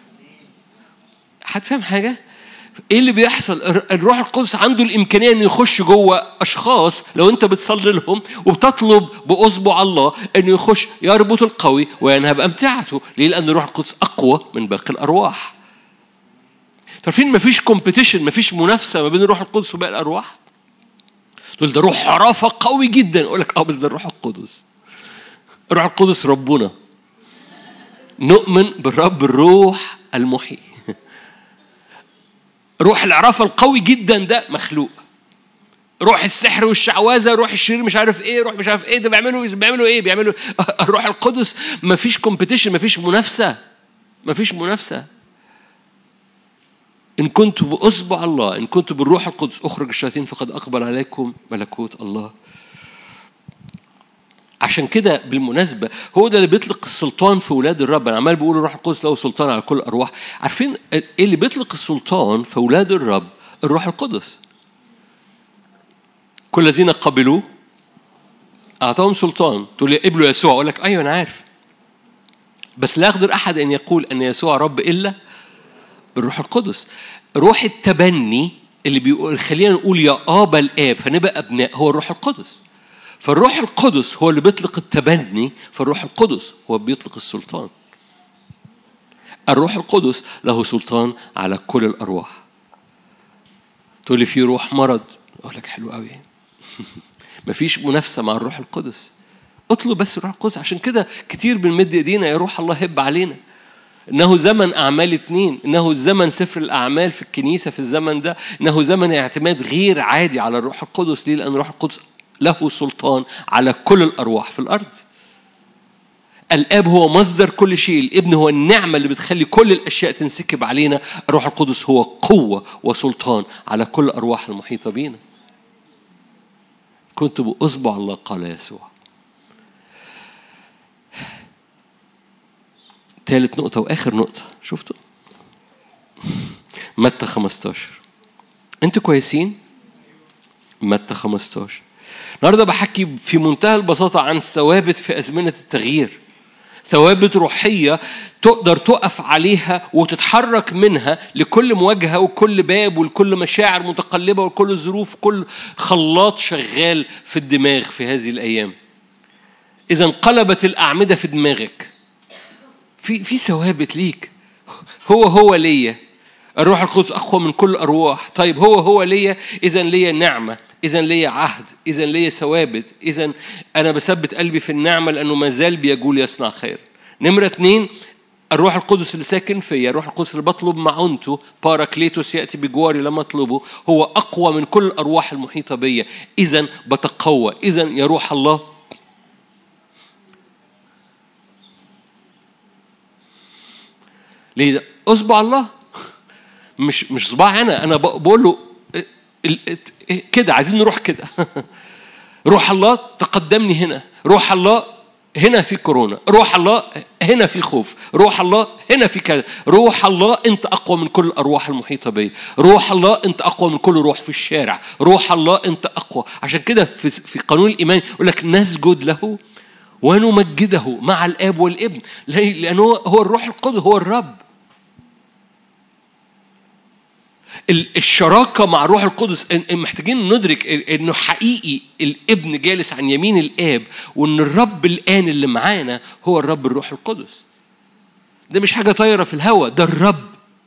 هتفهم حاجة؟ إيه اللي بيحصل؟ الروح القدس عنده الإمكانية إنه يخش جوه أشخاص لو أنت بتصلي لهم وبتطلب بأصبع الله إنه يخش يربط القوي وينهب أمتعته. ليه؟ لأن الروح القدس أقوى من باقي الأرواح. تعرفين مفيش كومبيتيشن، مفيش منافسة ما بين الروح القدس وباقي الأرواح. تقول ده روح عرافة قوي جدا، أقول لك اه بس ده الروح القدس. الروح القدس ربنا، نؤمن بالرب الروح المحيي. روح العرافة القوي جدا ده مخلوق. روح السحر والشعوذة، روح الشرير مش عارف ايه، روح مش عارف ايه، ده بيعملوا بيعملوا ايه بيعملوا الروح القدس. مفيش كومبيتيشن، مفيش منافسة، مفيش منافسة. إن كنت بأصبع الله، إن كنت بالروح القدس أخرج الشياطين فقد أقبل عليكم ملكوت الله. عشان كده بالمناسبة هو ده اللي بيطلق السلطان في ولاد الرب. أنا عمال بقول الروح القدس له سلطان على كل الأرواح. عارفين إيه اللي بيطلق السلطان في ولاد الرب؟ الروح القدس. كل الذين قبلوا أعطاهم سلطان. تقول لي قبلوا يسوع، أقول لك أيوة أنا عارف، بس لا يقدر أحد أن يقول أن يسوع رب إلا بالروح القدس. روح التبني اللي بيقول خلينا نقول يا آبا الآب فنبقى أبناء هو الروح القدس. فالروح القدس هو اللي بيطلق التبني، فالروح القدس هو بيطلق السلطان. الروح القدس له سلطان على كل الأرواح. تقول لي في روح مرض، أقول لك حلو قوي. مفيش منافسة مع الروح القدس. اطلب بس الروح القدس. عشان كده كتير بنمد ايدينا يا روح الله هب علينا. إنه زمن أعمال اتنين، إنه زمن سفر الأعمال في الكنيسة في الزمن ده، إنه زمن اعتماد غير عادي على الروح القدس. ليه؟ لأن الروح القدس له سلطان على كل الأرواح في الأرض. الآب هو مصدر كل شيء، الابن هو النعمة اللي بتخلي كل الأشياء تنسكب علينا، الروح القدس هو قوة وسلطان على كل الأرواح المحيطة بينا. كنت بأصبع الله قال يسوع. ثالث نقطة وآخر نقطة، شفتوا؟ متى خمستاشر. أنتوا كويسين؟ متى خمستاشر. النهارده بحكي في منتهى البساطة عن ثوابت في أزمنة التغيير، ثوابت روحية تقدر تقف عليها وتتحرك منها لكل مواجهة وكل باب ولكل مشاعر متقلبة وكل ظروف، كل خلاط شغال في الدماغ في هذه الأيام. إذا انقلبت الأعمدة في دماغك، في في ثوابت ليك. هو هو ليا الروح القدس أقوى من كل الأرواح. طيب هو هو ليا، إذن ليا نعمة، إذن ليا عهد، إذن ليا ثوابت، إذن أنا بثبت قلبي في النعمة لأنه ما زال بيقول يصنع خير. نمرة اتنين، الروح القدس اللي ساكن فيا، الروح القدس اللي بطلب معونته، باراكليتوس يأتي بجواري لما أطلبه، هو أقوى من كل الأرواح المحيطة بيا. إذن بتقوى. إذن يا روح الله ليه؟ أصبع الله مش مش صباع أنا أنا بقول له كده عايزين نروح كده. روح الله تقدمني هنا، روح الله هنا في كورونا، روح الله هنا في خوف، روح الله هنا في كذا، روح الله أنت أقوى من كل الأرواح المحيطة بي، روح الله أنت أقوى من كل روح في الشارع، روح الله أنت أقوى. عشان كده في في قانون الإيمان يقول لك نسجد له ونمجده مع الآب والابن، لأنه هو الروح القدس هو الرب. الشراكة مع الروح القدس محتاجين ندرك إنه حقيقي الابن جالس عن يمين الآب، وإن الرب الآن اللي معانا هو الرب الروح القدس. ده مش حاجة طايرة في الهواء، ده الرب.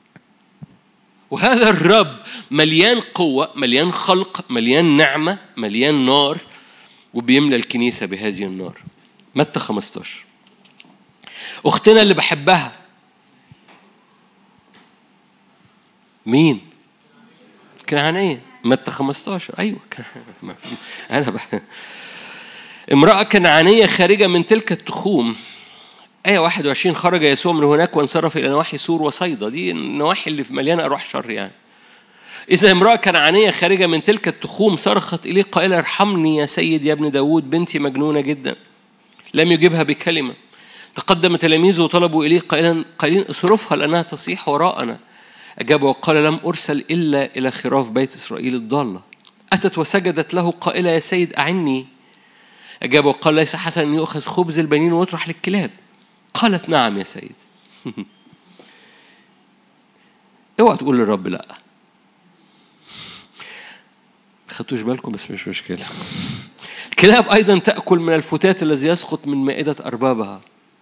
وهذا الرب مليان قوة، مليان خلق، مليان نعمة، مليان نار، وبيملى الكنيسة بهذه النار. متى خمستاشر. أختنا اللي بحبها مين؟ كنعانية. متى خمستاشر. أيوة أنا بح... امرأة كنعانية خارجة من تلك التخوم. آية واحد وعشرين. خرج يسوع من هناك وانصرف إلى نواحي سور وصيدا. دي النواحي اللي مليانة أرواح شر يعني. إذا امرأة كنعانية خارجة من تلك التخوم صرخت إليه قائلة ارحمني يا سيد يا ابن داود، بنتي مجنونة جدا. لم يجبها بكلمة. تقدم تلاميذه وطلبوا إليه قائلا قائلين اصرفها لأنها تصيح وراءنا. أجاب وقال لم أرسل إلا إلى خراف بيت إسرائيل الضالة. أتت وسجدت له قائلة يا سيد أعني. أجاب وقال ليس حسن أن يؤخذ خبز البنين ويطرح للكلاب. قالت نعم يا سيد. اوعى تقول للرب لا. خدتوش بالكم بس مش مشكلة. الكلاب أيضا تأكل من الفتات الذي يسقط من مائدة أربابها.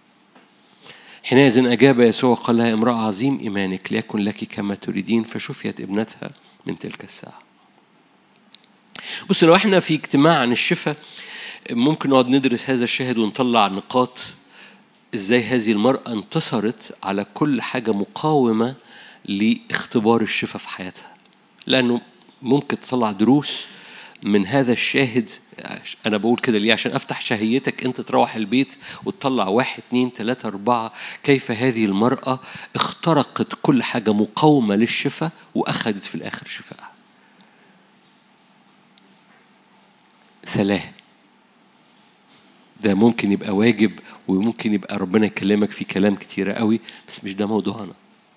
حينئذ أجاب يسوع قال لها امرأة عظيم إيمانك ليكن لك كما تريدين، فشفيت ابنتها من تلك الساعة. بص، لو احنا في اجتماع عن الشفاء ممكن نقعد ندرس هذا الشاهد ونطلع نقاط ازاي هذه المرأة انتصرت على كل حاجة مقاومة لاختبار الشفاء في حياتها، لأنه ممكن تطلع دروس من هذا الشاهد. أنا بقول كده ليه؟ عشان أفتح شهيتك أنت تروح البيت وتطلع واحد اتنين تلاتة أربعة كيف هذه المرأة اخترقت كل حاجة مقاومة للشفاء وأخذت في الآخر شفاء. سلام. ده ممكن يبقى واجب وممكن يبقى ربنا يكلمك في كلام كتيرة قوي، بس مش ده موضوعنا.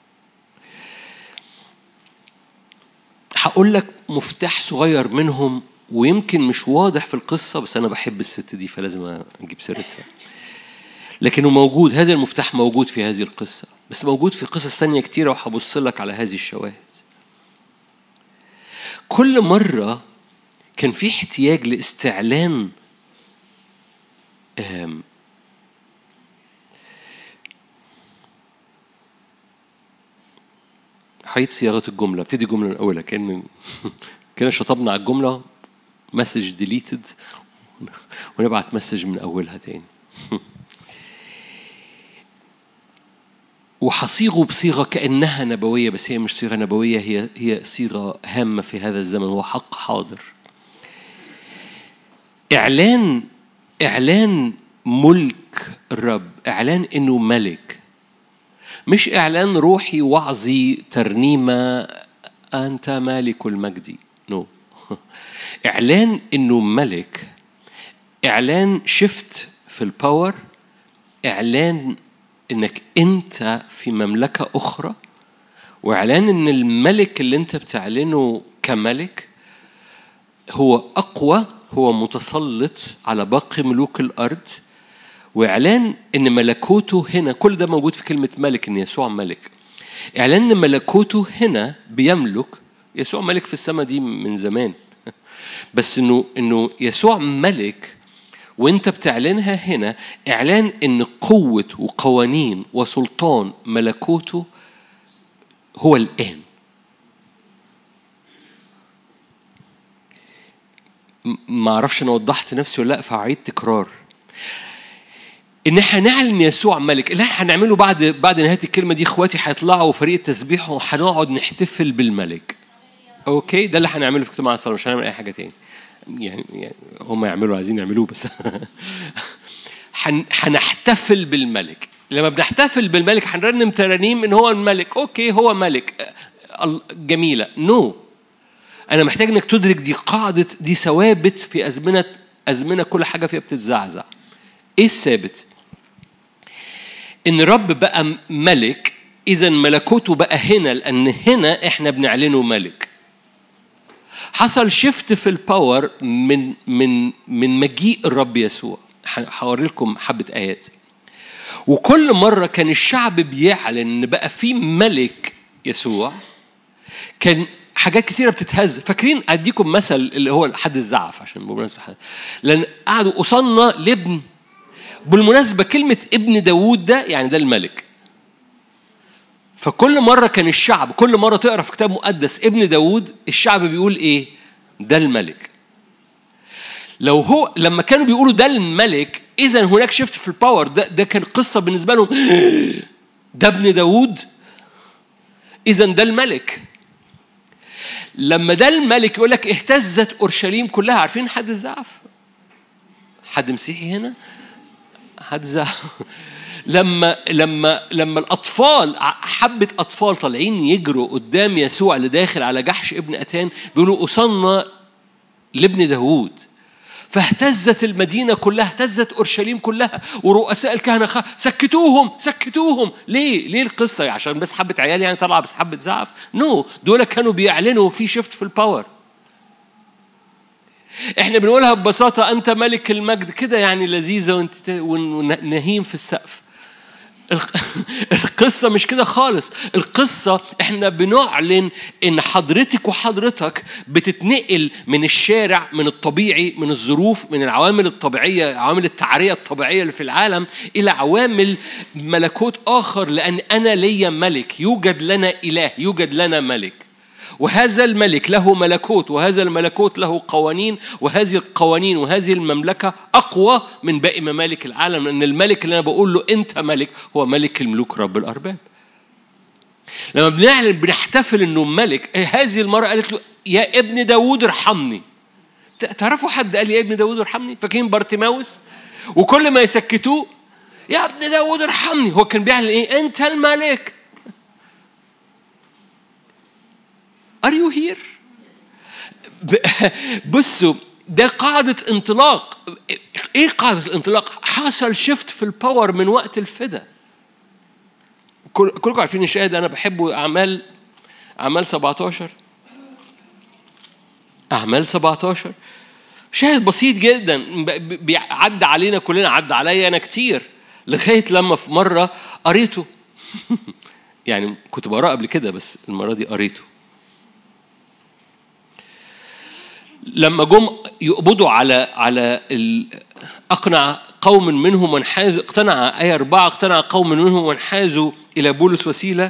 هقول لك مفتاح صغير منهم ويمكن مش واضح في القصة، بس أنا بحب الست دي فلازم أجيب سيرتها، لكنه موجود. هذا المفتاح موجود في هذه القصة، بس موجود في قصص ثانية كتيرة وهبص لك على هذه الشواهد. كل مرة كان في احتياج لاستعلان حيث صياغة الجملة. ابتدي الجملة من أولها، كأن كنا شطبنا على الجملة مسج ديليتد ونبعت مسج من أولها تاني. وحصيغه بصيغة كأنها نبوية، بس هي مش صيغة نبوية، هي هي صيغة هامة في هذا الزمن، هو حق حاضر. إعلان إعلان ملك الرب، إعلان إنه ملك، مش إعلان روحي وعظي ترنيمة أنت مالك المجد. نو no. إعلان إنه ملك، إعلان شفت في الباور، إعلان إنك أنت في مملكة أخرى، وإعلان إن الملك اللي أنت بتعلنه كملك هو أقوى، هو متسلط على باقي ملوك الأرض، وإعلان إن ملكوته هنا. كل ده موجود في كلمة ملك، إن يسوع ملك. إعلان إن ملكوته هنا بيملك. يسوع ملك في السماء دي من زمان، بس إنه إنه يسوع ملك وإنت بتعلنها هنا. إعلان إن قوة وقوانين وسلطان ملكوته هو الآن. ما أعرفش أنا وضحت نفسي ولا لا، فأعيد تكرار إن إحنا نعلن يسوع ملك. اللي إحنا هنعمله بعد بعد نهاية الكلمة دي، إخواتي هيطلعوا فريق التسبيح وهنقعد نحتفل بالملك. أوكي، ده اللي هنعمله في اجتماع الصلاة، مش هنعمل أي حاجة تاني. يعني, يعني هم يعملوا عايزين يعملوه، بس هنحتفل بالملك. لما بنحتفل بالملك هنرنم ترانيم إن هو الملك. أوكي، هو ملك جميلة. نو no. أنا محتاج إنك تدرك دي قاعدة، دي ثوابت في أزمنة أزمنة كل حاجة فيها بتتزعزع. إيه الثابت؟ إن رب بقى ملك، إذن ملكوته بقى هنا، لأن هنا إحنا بنعلنه ملك. حصل شفت في الباور من من من مجيء الرب يسوع. هوري لكم حبة آيات. وكل مرة كان الشعب بيعلن إن بقى في ملك يسوع، كان حاجات كتيرة بتتهز. فاكرين أديكم مثل اللي هو حد الزعف، عشان بمناسبة حد، لأن قعدوا وصلنا لابن. بالمناسبة كلمة ابن داود ده يعني ده الملك. فكل مرة كان الشعب، كل مرة تقرأ في كتاب مقدس ابن داود، الشعب بيقول إيه؟ ده الملك. لو هو لما كانوا بيقولوا ده الملك، إذن هناك شفت في الباور. ده ده كان قصة بالنسبة لهم. ده ابن داود، إذن ده الملك. لما ده الملك يقول لك اهتزت أورشليم كلها. عارفين حد الزعف؟ حد مسيحي هنا؟ حد زعف؟ لما لما لما الأطفال، حبة أطفال طالعين يجروا قدام يسوع اللي داخل على جحش ابن أتان، بيقولوا وصلنا لابن داود. فاهتزت المدينة كلها، اهتزت أورشليم كلها، ورؤساء الكهنة خ... سكتوهم سكتوهم. ليه؟ ليه القصة؟ عشان بس حبة عيال يعني طلع بس حبة زعف؟ نو no. دول كانوا بيعلنوا في شفت في الباور. احنا بنقولها ببساطة أنت ملك المجد كده، يعني لذيذة وانت ونهيم في السقف. القصة مش كده خالص. القصة احنا بنعلن ان حضرتك وحضرتك بتتنقل من الشارع، من الطبيعي، من الظروف، من العوامل الطبيعية، عوامل التعرية الطبيعية اللي في العالم، الى عوامل ملكوت اخر. لان انا ليا ملك، يوجد لنا اله، يوجد لنا ملك. وهذا الملك له ملكوت، وهذا الملكوت له قوانين، وهذه القوانين وهذه المملكة أقوى من باقي ممالك العالم، لأن الملك اللي أنا بقول له أنت ملك هو ملك الملوك رب الأرباب. لما بنعلن بنحتفل إنه ملك، هذه المرأة قالت له يا ابن داود ارحمني. تعرفوا حد قال يا ابن داود ارحمني؟ فاكرين بارتيماوس؟ وكل ما يسكتوه يا ابن داود ارحمني، هو كان بيعلن ايه؟ انت الملك. Are you here؟ بصوا، ده قاعدة انطلاق. ايه قاعدة الانطلاق؟ حصل شفت في الباور من وقت الفدا. كلكم عارفين الشاهد انا بحبه، اعمال اعمال سبعتاشر. اعمال سبعتاشر شاهد بسيط جدا بيعدي علينا كلنا، عدى عليا انا كتير، لغايه لما في مره قريته. يعني كنت بقراه قبل كده بس المره دي قريته. لما جم يقبضوا على على اقنع قوم منهم وانحازوا، اقتنع ايه أربعة، اقتنع قوم منهم وانحازوا الى بولس وسيلة،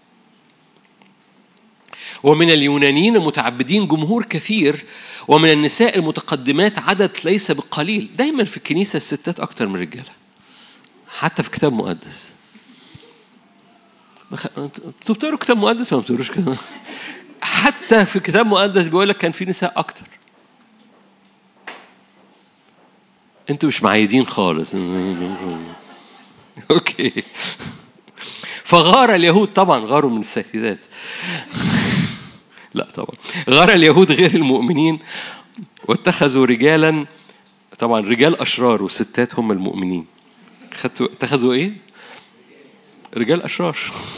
ومن اليونانيين المتعبدين جمهور كثير، ومن النساء المتقدمات عدد ليس بقليل. دايما في الكنيسة الستات أكتر من الرجالة، حتى في كتاب مقدس. انتوا بتقروا كتاب مقدس ولا ما بتقروش كده؟ حتى في كتاب مقدس بيقول لك كان في نساء أكتر. انتوا مش معايدين خالص. اوكي. فغار اليهود، طبعا غاروا من السيدات. لا طبعا، غار اليهود غير المؤمنين واتخذوا رجالا، طبعا رجال أشرار والستات هم المؤمنين. اتخذوا ايه؟ رجال أشرار.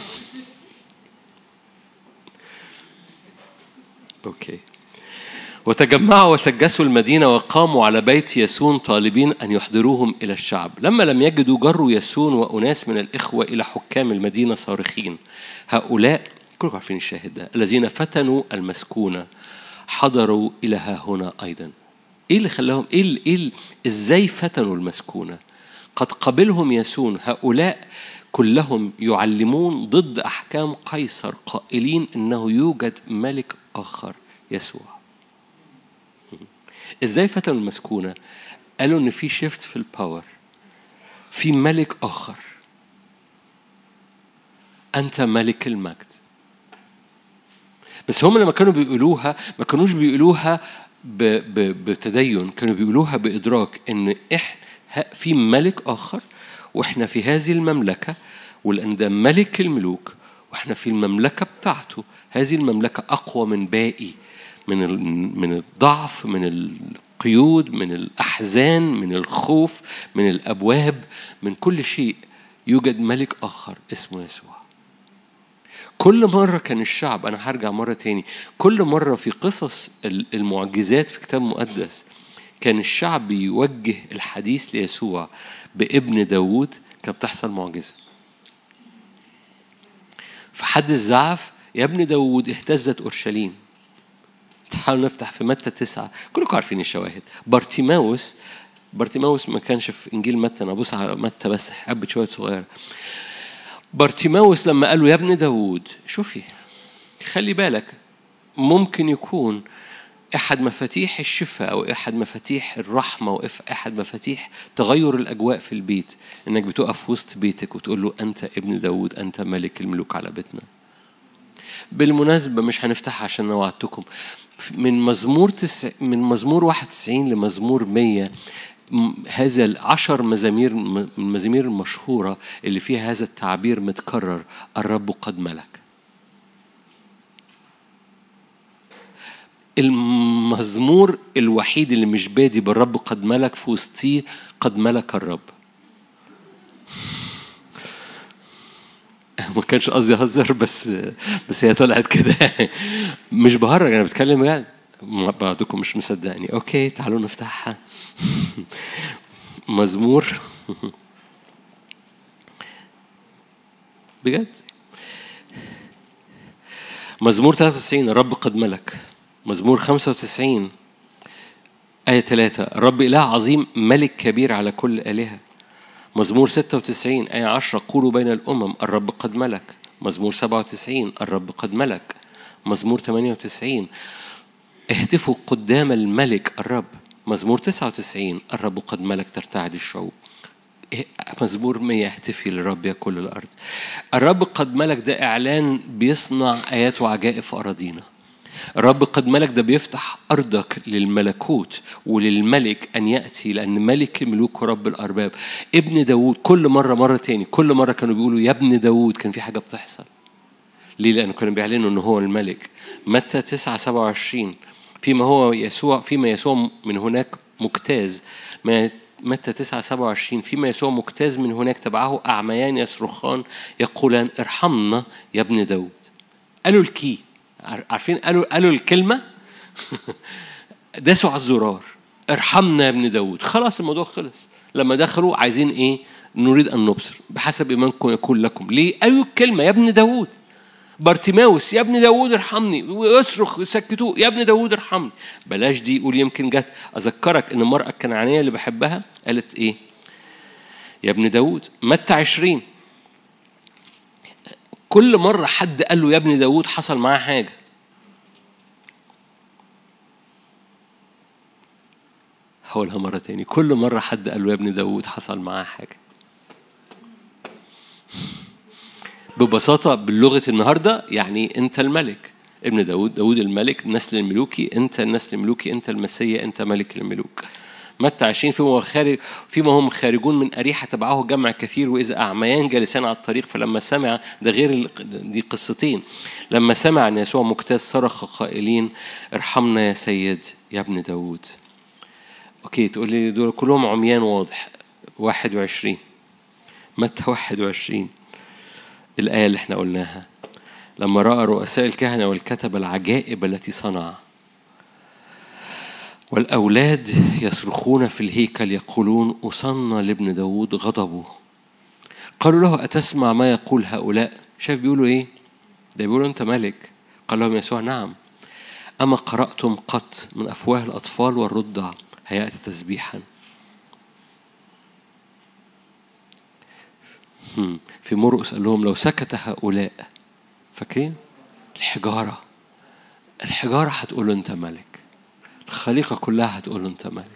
اوكي. وتجمعوا وسجسوا المدينة وقاموا على بيت ياسون طالبين أن يحضروهم إلى الشعب. لما لم يجدوا جروا ياسون وأناس من الإخوة إلى حكام المدينة صارخين هؤلاء، كلكم عارفين الشاهد ده، الذين فتنوا المسكونة حضروا إلى ها هنا أيضا. إيه اللي خلاهم؟ إيه اللي إيه اللي إزاي فتنوا المسكونة؟ قد قبلهم ياسون، هؤلاء كلهم يعلمون ضد أحكام قيصر قائلين إنه يوجد ملك آخر يسوع. إزاي فتنوا المسكونة؟ قالوا إن في شيفت في الباور، في ملك آخر، أنت ملك المجد. بس هم لما كانوا بيقولوها ما كانوش بيقولوها بتدين، كانوا بيقولوها بإدراك إن إحنا في ملك آخر وإحنا في هذه المملكة، ولأن ده ملك الملوك وإحنا في المملكة بتاعته. هذه المملكة أقوى من باقي، من من الضعف، من القيود، من الأحزان، من الخوف، من الأبواب، من كل شيء. يوجد ملك آخر اسمه يسوع. كل مرة كان الشعب، أنا هرجع مرة تاني، كل مرة في قصص المعجزات في كتاب مقدس كان الشعب يوجه الحديث ليسوع بابن داود، كانت بتحصل معجزة. في حد الزعف يا ابن داود اهتزت أورشليم. تعالوا نفتح في متى تسعة، كلكم عارفين الشواهد. بارتيماوس بارتيماوس ما كانش في إنجيل متى، أنا أبص على متى بس حبة شوية صغيرة. بارتيماوس لما قالوا يا ابن داود، شوفي خلي بالك، ممكن يكون أحد مفاتيح الشفاء أو أحد مفاتيح الرحمة أو أحد مفاتيح تغير الأجواء في البيت إنك بتقف وسط بيتك وتقول له أنت ابن داود، أنت ملك الملوك على بيتنا. بالمناسبة مش هنفتحها عشان وعدتكم، من مزمور تسع من مزمور واحد وتسعين لمزمور مية، هذا العشر مزامير من المزامير المشهورة اللي فيها هذا التعبير متكرر، الرب قد ملك. المزمور الوحيد اللي مش بادي بالرب قد ملك في وسطيه قد ملك الرب. ما كانش قصدي أهزر، بس بس هي طلعت كده. مش بهرج، أنا بتكلم بجد. بعضكم مش مصدقني. أوكي تعالوا نفتحها. مزمور بجد، مزمور ثلاثة وتسعين الرب قد ملك. مزمور خمسة وتسعين آية ثلاثة الرب إله عظيم ملك كبير على كل آلهة. مزمور ستة وتسعين آية عشرة قولوا بين الأمم الرب قد ملك. مزمور سبعة وتسعين الرب قد ملك. مزمور ثمانية وتسعين اهتفوا قدام الملك الرب. مزمور تسعة وتسعين الرب قد ملك ترتعد الشعوب. مزمور مية اهتفي للرب يا كل الأرض. الرب قد ملك ده إعلان بيصنع آيات وعجائب في أراضينا. الرب قد ملك ده بيفتح أرضك للملكوت وللملك أن يأتي، لأن ملك الملوك ورب الأرباب. ابن داود كل مرة مرة تاني كل مرة كانوا بيقولوا يا ابن داود، كان في حاجة بتحصل. ليه؟ لأنه كانوا بيعلنوا أنه هو الملك. متى تسعة سبعة وعشرين فيما هو يسوع فيما يسوع من هناك مجتاز. متى تسعة سبعة وعشرين فيما يسوع مجتاز من هناك تبعه أعميان يصرخان يقولان ارحمنا يا ابن داود. قالوا الكي، عارفين قالوا قالوا الكلمة داسوا على الزرار ارحمنا يا ابن داود. خلاص الموضوع خلص. لما دخلوا عايزين ايه؟ نريد أن نبصر بحسب إيمانكم يكون لكم. ليه؟ قالوا الكلمة يا ابن داود. بارتيماوس يا ابن داود ارحمني، ويصرخ يسكتوه يا ابن داود ارحمني. بلاش دي، يقول يمكن جت أذكرك إن المرأة الكنعانية اللي بحبها قالت إيه؟ يا ابن داود. متى عشرين كل مرة حد قال له يا ابن داود حصل معاه حاجة. هقولها مرة تاني، كل مرة حد قال له يا ابن داود حصل معاه حاجة. ببساطة باللغة النهاردة يعني أنت الملك ابن داود، داود الملك، النسل الملوكي، أنت النسل الملوكي، أنت المسيح، أنت ملك الملوك. متى عشرين فيما خارج فيما هم خارجون من أريحة تبعه جمع كثير، وإذا أعميان جالسان على الطريق فلما سمع، ده غير دي قصتين، لما سمع أن يسوع مجتاز صرخ قائلين ارحمنا يا سيد يا ابن داود. أوكي، تقول لي دول كلهم عميان، واضح. واحد وعشرين متى واحد وعشرين الآية اللي احنا قلناها، لما رأى رؤساء الكهنة والكتبة العجائب التي صنع والأولاد يصرخون في الهيكل يقولون أصنع لابن داود غضبه، قالوا له أتسمع ما يقول هؤلاء؟ شايف بيقولوا إيه؟ ده بيقولوا أنت ملك. قال لهم يسوع نعم، أما قرأتم قط من أفواه الأطفال والرضع هيأتي تسبيحا. في مرقس قال لهم لو سكت هؤلاء، فاكرين الحجارة الحجارة هتقول أنت ملك، الخليقة كلها هتقول أنت ملك.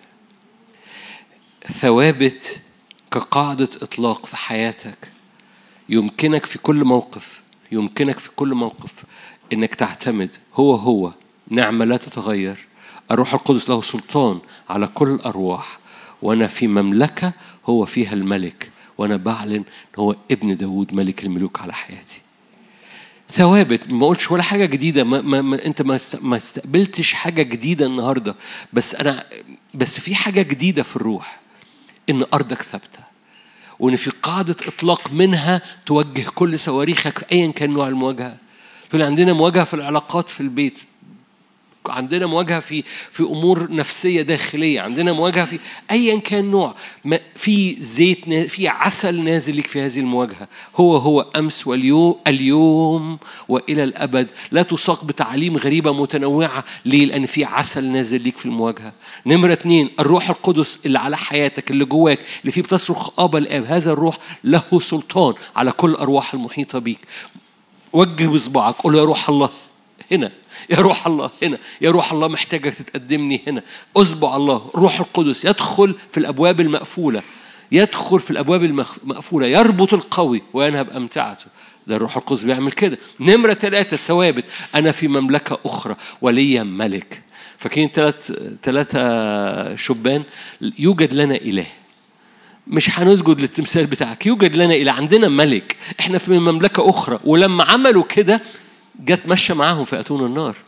ثوابت كقاعدة إطلاق في حياتك يمكنك في كل موقف، يمكنك في كل موقف إنك تعتمد. هو هو نعمة لا تتغير، الروح القدس له سلطان على كل الأرواح، وأنا في مملكة هو فيها الملك، وأنا بعلن هو ابن داود ملك الملوك على حياتي. ثوابت، ما قلتش ولا حاجة جديدة، ما ما ما أنت ما ما استقبلتش حاجة جديدة النهاردة، بس أنا بس في حاجة جديدة في الروح، إن أرضك ثابتة، وإن في قاعدة إطلاق منها توجه كل صواريخك أيا كان نوع المواجهة. تقول عندنا مواجهة في العلاقات في البيت، عندنا مواجهة في في أمور نفسية داخلية، عندنا مواجهة في أيا كان نوع، في زيت في عسل نازل لك في هذه المواجهة. هو هو أمس واليوم اليوم وإلى الأبد، لا تساق بتعليم غريبة متنوعة. ليه؟ لأن في عسل نازل لك في المواجهة. نمرة اتنين، الروح القدس اللي على حياتك اللي جواك اللي فيه بتصرخ أبا الآب، هذا الروح له سلطان على كل الأرواح المحيطة بيك. وجه بصبعك قول يا روح الله هنا، يا روح الله هنا، يا روح الله محتاجك تتقدمني هنا. أصبع الله روح القدس يدخل في الأبواب المقفولة، يدخل في الأبواب المقفولة، يربط القوي وينهب أمتعته. ده الروح القدس بيعمل كده. نمرة ثلاثة، ثوابت، أنا في مملكة أخرى وليا ملك. فاكرين ثلاث ثلاثة شبان؟ يوجد لنا إله، مش هنسجد للتمثال بتاعك، يوجد لنا إله، عندنا ملك، إحنا في مملكة أخرى. ولما عملوا كده جت مشى معاهم في أتون النار.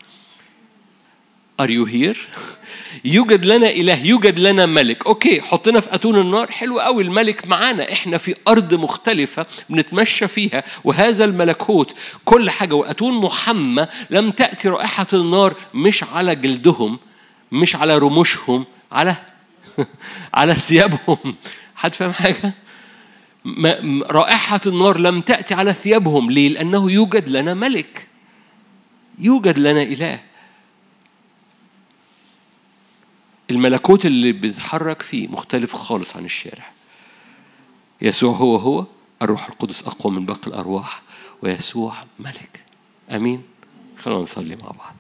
Are you here؟ يوجد لنا إله، يوجد لنا ملك. أوكي، حطنا في أتون النار، حلو قوي، الملك معانا، إحنا في أرض مختلفة بنتمشى فيها، وهذا الملكوت كل حاجة. وأتون محمى لم تأتي رائحة النار مش على جلدهم، مش على رموشهم، على على ثيابهم. حد فاهم حاجة؟ رائحة النار لم تأتي على ثيابهم. ليه؟ لأنه يوجد لنا ملك، يوجد لنا إله. الملكوت اللي بيتحرك فيه مختلف خالص عن الشارع. يسوع هو هو، الروح القدس أقوى من باقي الأرواح، ويسوع ملك. أمين. خلونا نصلي مع بعض.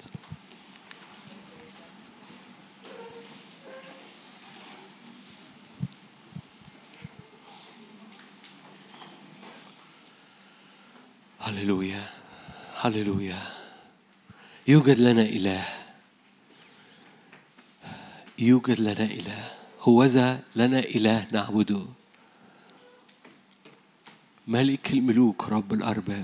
هللويا هللويا. يوجد لنا إله، يوجد لنا إله، هوذا لنا إله نعبده، ملك الملوك رب الأرباب،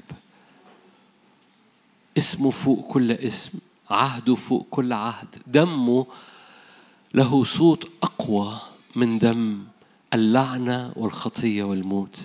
اسمه فوق كل اسم، عهده فوق كل عهد، دمه له صوت أقوى من دم اللعنة والخطية والموت.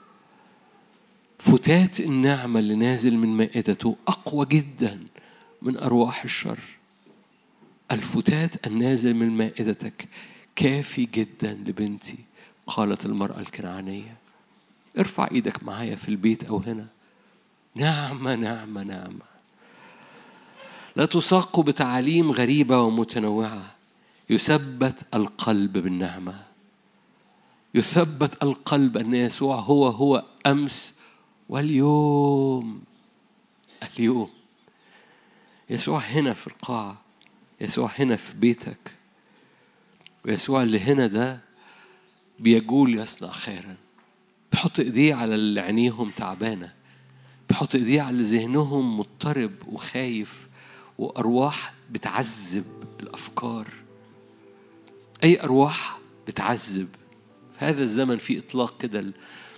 فتات النعمة اللي نازل من مائدته أقوى جدا من أرواح الشر. الفتات النازل من مائدتك كافي جدا لبنتي، قالت المرأة الكنعانية. ارفع ايدك معايا في البيت أو هنا. نعمة نعمة نعمة لا تساق بتعاليم غريبة ومتنوعة. يثبت القلب بالنعمة، يثبت القلب أن يسوع هو هو أمس واليوم. اليوم يسوع هنا في القاعة، يسوع هنا في بيتك، ويسوع اللي هنا ده بيجول يصنع خيرا. بحط ايديه على اللي عينيهم تعبانة، بحط ايديه على اللي ذهنهم مضطرب وخايف، وأرواح بتعذب الأفكار، أي أرواح بتعذب في هذا الزمن. في إطلاق كده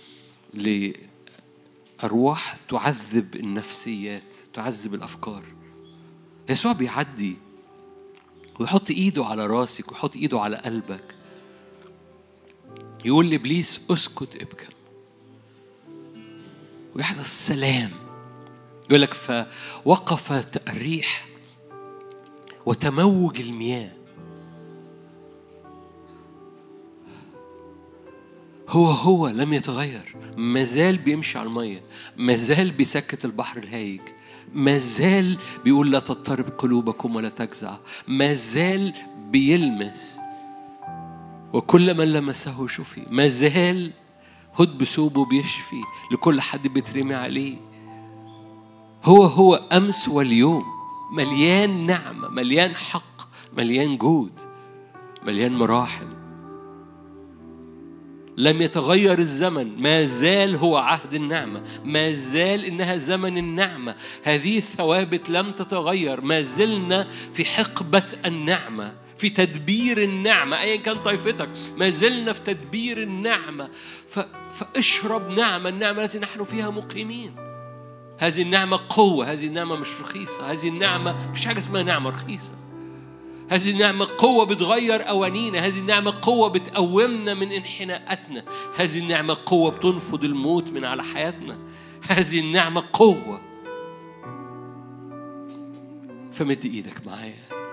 لأرواح تعذب النفسيات، تعذب الأفكار. يسوع بيعدي ويحط إيده على راسك ويحط إيده على قلبك، يقول لإبليس اسكت ابكم، ويحدث سلام. يقول لك فوقف الريح وتموج المياه. هو هو لم يتغير، مازال بيمشي على المية، مازال بيسكت البحر الهايج، مازال بيقول لا تضطرب قلوبكم ولا تجزع، مازال بيلمس وكل من لمسه شفي، مازال هد بثوبه بيشفي لكل حد بيترمي عليه. هو هو أمس واليوم، مليان نعمة، مليان حق، مليان جود، مليان مراحم. لم يتغير الزمن، ما زال هو عهد النعمة، ما زال إنها زمن النعمة. هذه الثوابت لم تتغير، ما زلنا في حقبة النعمة، في تدبير النعمة أيا كان طائفتك، ما زلنا في تدبير النعمة. ف... فاشرب نعمة، النعمة التي نحن فيها مقيمين. هذه النعمة قوة، هذه النعمة مش رخيصة، هذه النعمة مفيش حاجة اسمها نعمة رخيصة. هذه النعمة قوة بتغير أوانينا، هذه النعمة قوة بتقومنا من انحناءاتنا، هذه النعمة قوة بتنفض الموت من على حياتنا، هذه النعمة قوة. فمد إيدك معايا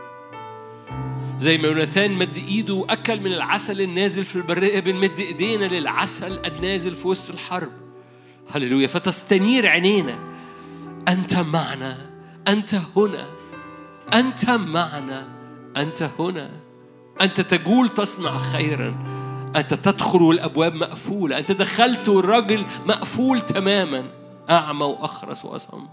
زي ما يوناثان مد إيده وأكل من العسل النازل في البرية، بنمد إيدينا للعسل النازل في وسط الحرب. هللويا. فتستنير عينينا. أنت معنا، أنت هنا، أنت معنا، أنت هنا، أنت تجول تصنع خيرا، أنت تدخل والأبواب مقفولة، أنت دخلت والراجل مقفول تماما، أعمى وأخرس وأصم.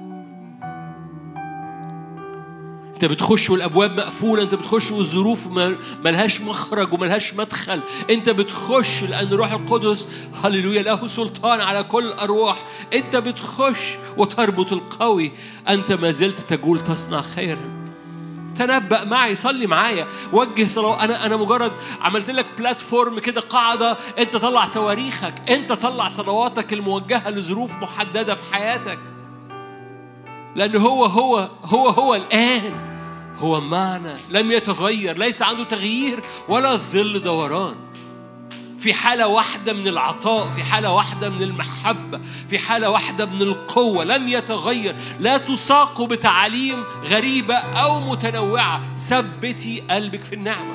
أنت بتخش والأبواب مقفولة، أنت بتخش والظروف ملهاش مخرج وملهاش مدخل، أنت بتخش لأن روح القدس هللويا له سلطان على كل الأرواح. أنت بتخش وتربط القوي، أنت ما زلت تجول تصنع خيرا. تنبأ معي، صلي معايا، وجه صلاة. أنا أنا مجرد عملت لك بلاتفورم كده، قاعدة. أنت طلع صواريخك، أنت طلع صلواتك الموجهة لظروف محددة في حياتك، لأن هو هو هو هو الآن هو معنا، لم يتغير، ليس عنده تغيير ولا ظل دوران. في حالة واحدة من العطاء، في حالة واحدة من المحبة، في حالة واحدة من القوة، لم يتغير. لا تساق بتعاليم غريبة أو متنوعة. ثبتي قلبك في النعمة.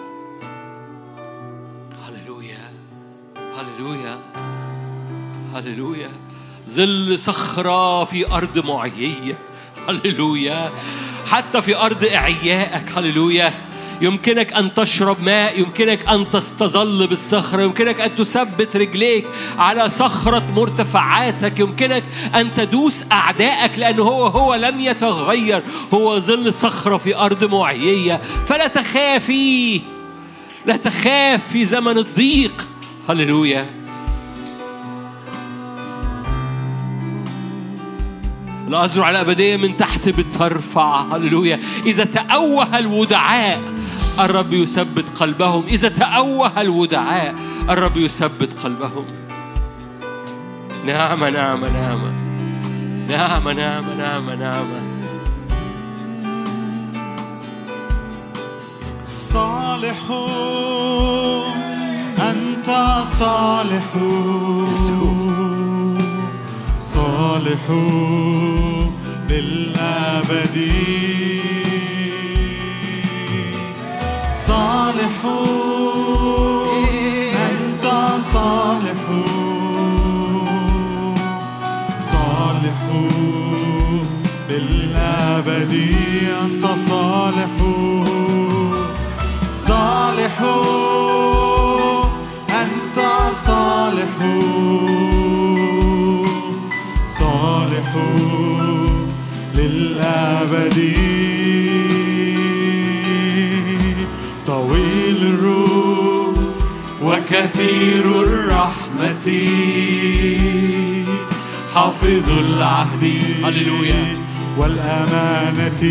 هللويا هللويا هللويا. ظل صخرة في أرض معيية. هللويا. حتى في أرض إعيائك. هللويا. يمكنك أن تشرب ماء، يمكنك أن تستظل بالصخرة، يمكنك أن تثبت رجليك على صخرة مرتفعاتك، يمكنك أن تدوس أعدائك لأنه هو هو لم يتغير، هو ظل صخرة في أرض معيية. فلا تخافي، لا تخاف في زمن الضيق. هللويا. الأزرع الأبدية من تحت بترفع. هللويا. إذا تأوه الودعاء الرب يثبت قلبهم. إذا تأوه الودعاء الرب يثبت قلبهم. نعم نعم نعم نعم نعم نعم نعم. صالح أنت، صالح صالح للأبد، صالح أنت، صالح صالح للأبد، أنت صالح صالح أنت، صالح صالح للأبد، طويل الروح وكثير الرحمة، حافظ العهد هللويا والأمانة،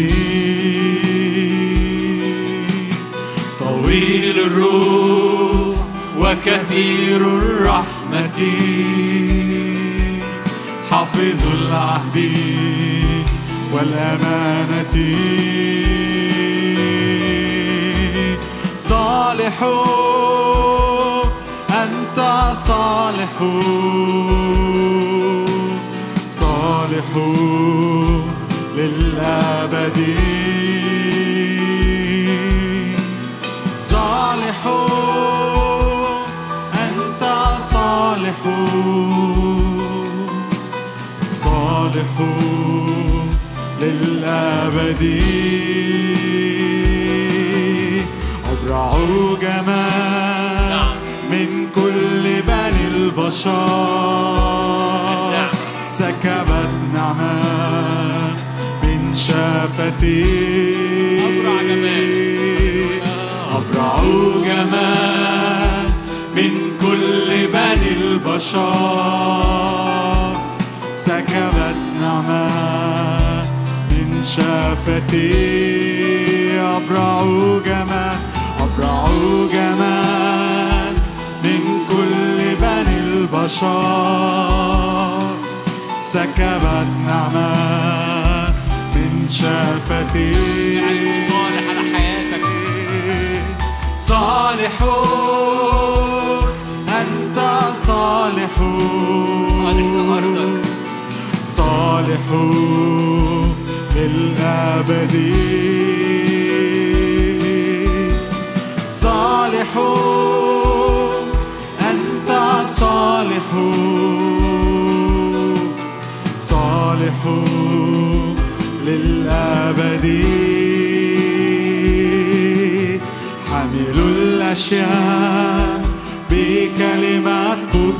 طويل الروح وكثير الرحمة، حافظ العهد والأمانة، صالح أنت، صالح صالح للأبد، صالح أنت، صالح صالح للأبد، أبرع جمال من كل بني البشر، سكبت نعمة من شفتي، أبرع جمال أبرع جمال من كل بني البشر، سكبت نعمة من شفتي، أبرع جمال أبرع جمال من كل بني البشر، سكبت نعمة من شفتي، صالح على حياتك، صالح أنت، صالح صالح للأبد، صالح أنت، صالح صالح للأبد، حامل الأشياء بكلمات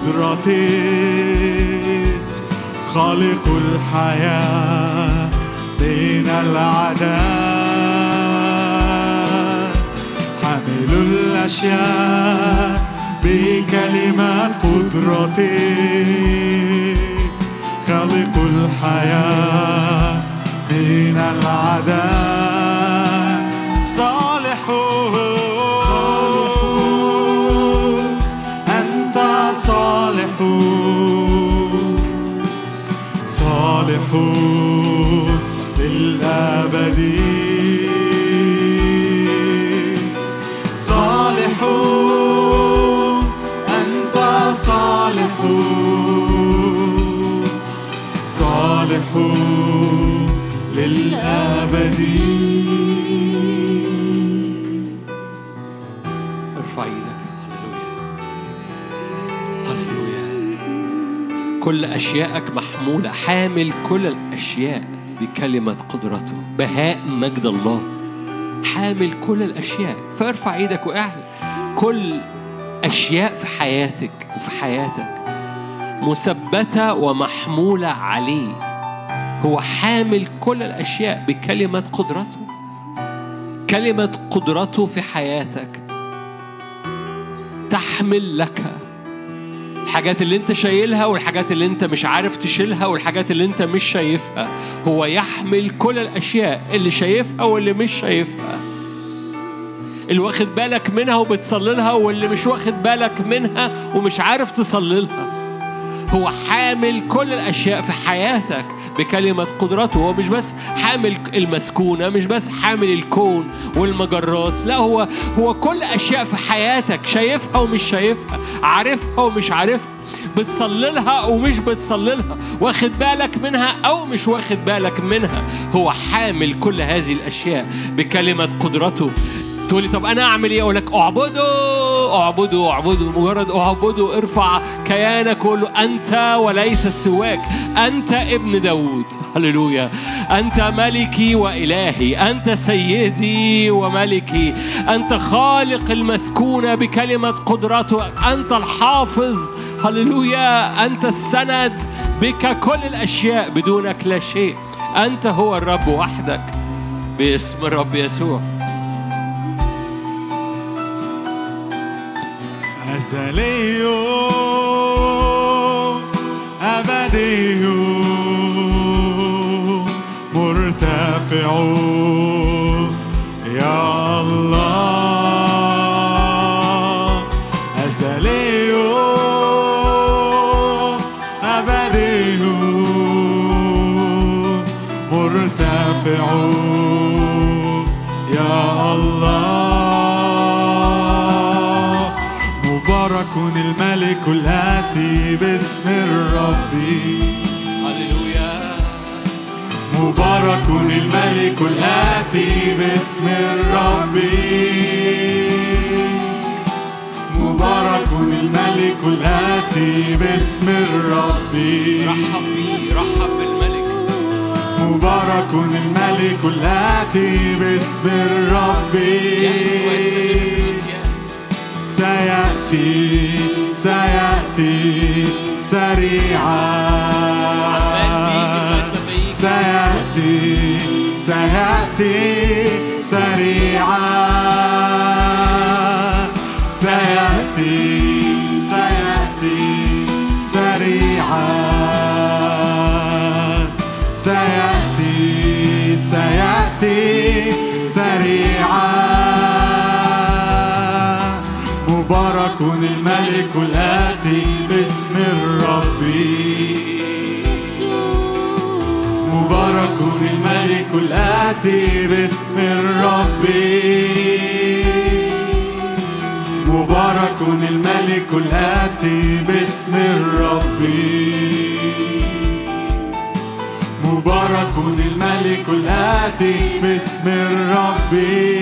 قدرتك، خالق الحياة بين العدم، حامل الأشياء بكلمات قدرتك، خالق الحياة بين العدم، صالح أنت، صالح صالح للأبد، صالح أنت، صالح صالح للأبد. ارفع ايدك. هللويا. كل أشياءك محمولة، حامل كل الأشياء بكلمة قدرته، بهاء مجد الله. حامل كل الأشياء. فارفع إيدك واعلن كل أشياء في حياتك وفي حياتك مثبتة ومحمولة عليه. هو حامل كل الأشياء بكلمة قدرته. كلمة قدرته في حياتك تحمل لك الحاجات اللي انت شايلها والحاجات اللي انت مش عارف تشيلها والحاجات اللي انت مش شايفها. هو يحمل كل الأشياء اللي شايفها واللي مش شايفها، اللي واخد بالك منها وبتصللها واللي مش واخد بالك منها ومش عارف تصللها. هو حامل كل الأشياء في حياتك بكلمة قدرته. هو مش بس حامل المسكونة، مش بس حامل الكون والمجرات، لا هو هو كل أشياء في حياتك، شايفها ومش شايفها، عارفها ومش عارفها، بتصللها ومش بتصللها، واخد بالك منها أو مش واخد بالك منها. هو حامل كل هذه الأشياء بكلمة قدرته. تقولي طب أنا أعمل إيه؟ أقول لك أعبده أعبده أعبده. مجرد أعبده، ارفع كيانك وقول له أنت وليس سواك. أنت ابن داود، هللويا. أنت ملكي وإلهي، أنت سيدي وملكي، أنت خالق المسكونة بكلمة قدرته، أنت الحافظ، هللويا. أنت السند، بك كل الأشياء، بدونك لا شيء. أنت هو الرب وحدك باسم الرب يسوع. أزلي أبدي مرتفع يا الله. أزلي أبدي مرتفع يا الله. مبارك الملك الآتي باسم الرب. هللويا. مبارك الملك الآتي باسم الرب. مبارك الملك الآتي باسم الرب. رحب بيه، رحب بالملك. مبارك الملك الآتي باسم الرب. سيأتي سيأتي سريعا. سيأتي سيأتي سريعا. سيأتي سيأتي سريعا. سيأتي سيأتي سريعا. مبارك الملك الآتي باسم الرب. مبارك الملك الآتي باسم الرب. مبارك الملك الآتي باسم الرب. مبارك الملك الآتي باسم الرب.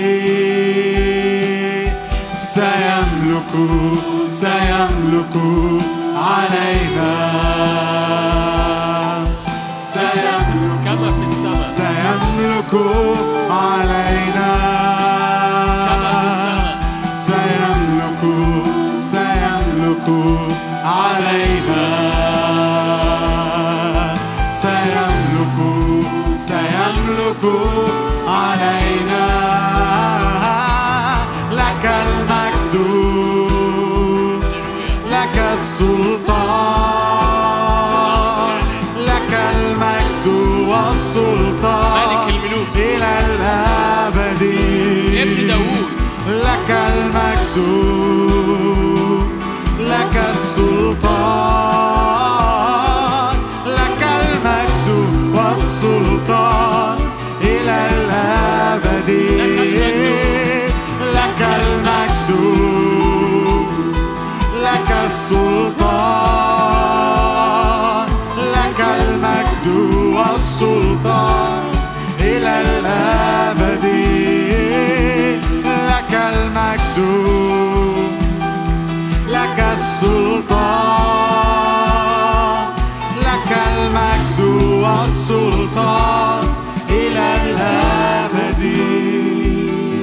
سيملك سيملك علينا. سيملك كما في السماء. سيملك علينا. كما في السماء. سيملك سيملك علينا. سيملك سيملك علينا. لك المجد، لك السلطان، لك المجد والسلطان ملك الملوك إلى الأبد. ابن داود. لك المجد، لك السلطان، لك المجد والسلطان إلى الأبد. لك المجد، لك السلطان، لك المجد والسلطان إلى الأبد. لك المجد، لك السلطان، لك المجد والسلطان إلى الأبد.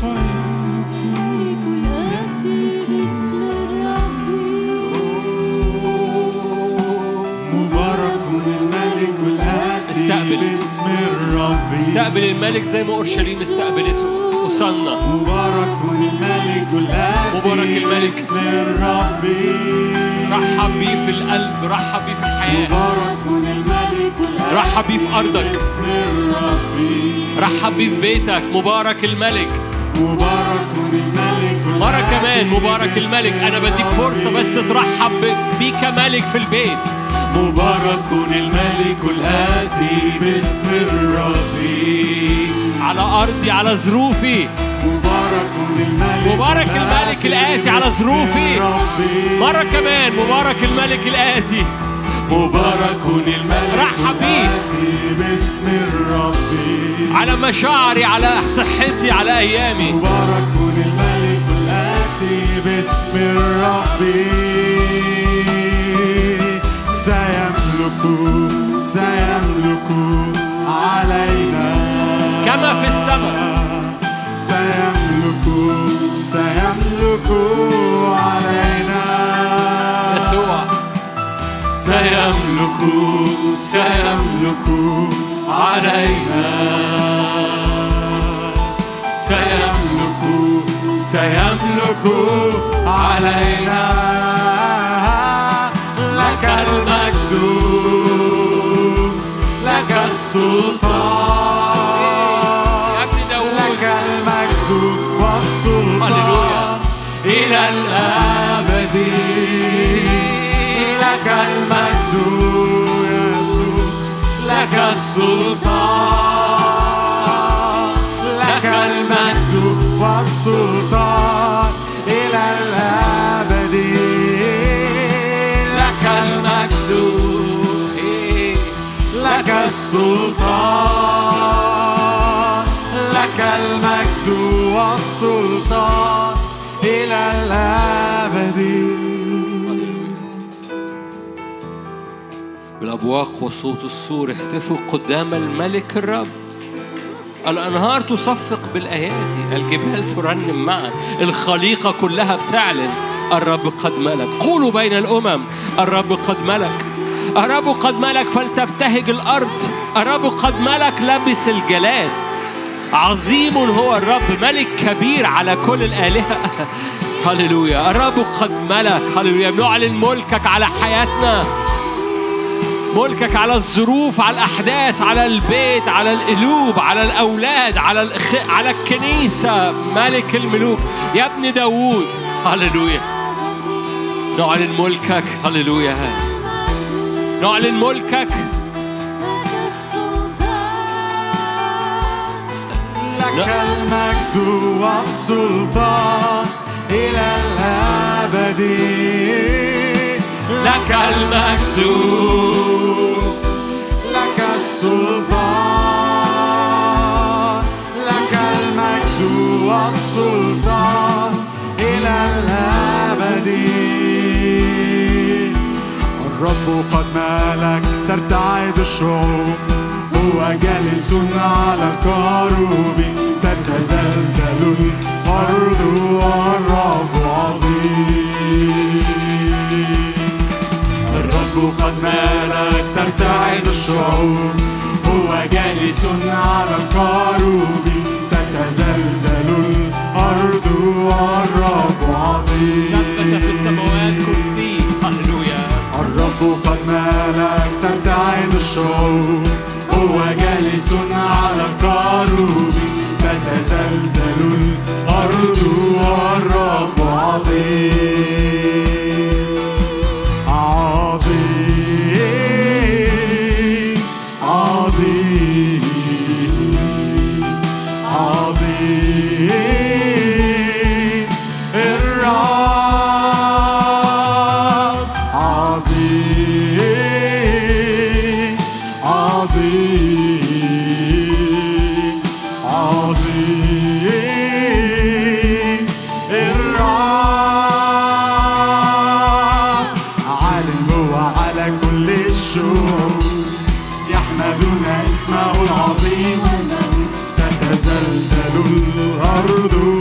استقبل الملك زي ما أورشليم استقبلته وصلنا. مبارك الملك الآتي مبارك الملك باسم الرب. رحب بيه في القلب، رحب بيه في الحياة، مبارك الملك الآتي رحب بيه في أرضك، باسم الرب. رحب بيه في بيتك. مبارك الملك. مبارك الملك مرة كمان مبارك الملك. أنا بديك فرصة بس ترحب بيه كملك في البيت. مبارك الملك الآتي باسم الرب. على أرضي، على ظروفي. مبارك الملك مبارك الملك الآتي على ظروفي. مرة كمان مبارك الملك الآتي. مبارك الملك رحب بيه باسم الرب. على مشاعري، على صحتي، على أيامي. مبارك الملك الآتي باسم الرب. سيملك سيملك علينا كما في السماء. سيملك سيملك علينا يسوع. سيملك سيملك علينا. سيملك سيملك علينا. لك المجد لك السلطان. يا ابن داود. لك المجد والسلطان إلى الأبد. لك المجد يا يسوع. لك السلطان. لك المجد والسلطان إلى الأبد. لك المجد لك السلطان. لك المجد والسلطان إلى الأبد. بالأبواق وصوت السور اهتفوا قدام الملك الرب. الأنهار تصفق بالآيات، الجبال ترنم معا، الخليقة كلها بتعلن الرب قد ملك. قولوا بين الأمم الرب قد ملك، الرب قد ملك فلتبتهج الأرض. الرب قد ملك لبس الجلال. عظيم هو الرب، ملك كبير على كل الآلهة. هللويا. الرب قد ملك. هللويا. بنعلن ملكك على حياتنا، ملكك على الظروف، على الأحداث، على البيت، على القلوب، على الأولاد، على الخ... على الكنيسة. ملك الملوك يا ابن داود. هللويا. نعلن ملكك. هللويا. نعلن ملكك. لك المجد والسلطان إلى الأبد. لك المجد لك السلطان. لك المجد والسلطان إلى الأبد. الرب قد ملك ترتعد الشعوب. هو جالس على الكروب. تتزلزل الأرض والرب عظيم. الرب قد ملك ترتعد الشعوب. هو جالس على الكروب. تتزلزل الأرض والرب عظيم. ثبت في السماوات كرسي. هللويا. الرب قد ملك ترتعد الشعوب. هو جالس على الكروب. تتزلزل الأرض والرب عظيم. عظيم عظيم عظيم الرب. عظيم عظيم عظيم الرب. عالٍ هو على كل الشعوب. يحمدون اسمه العظيم. تتزلزل الأرض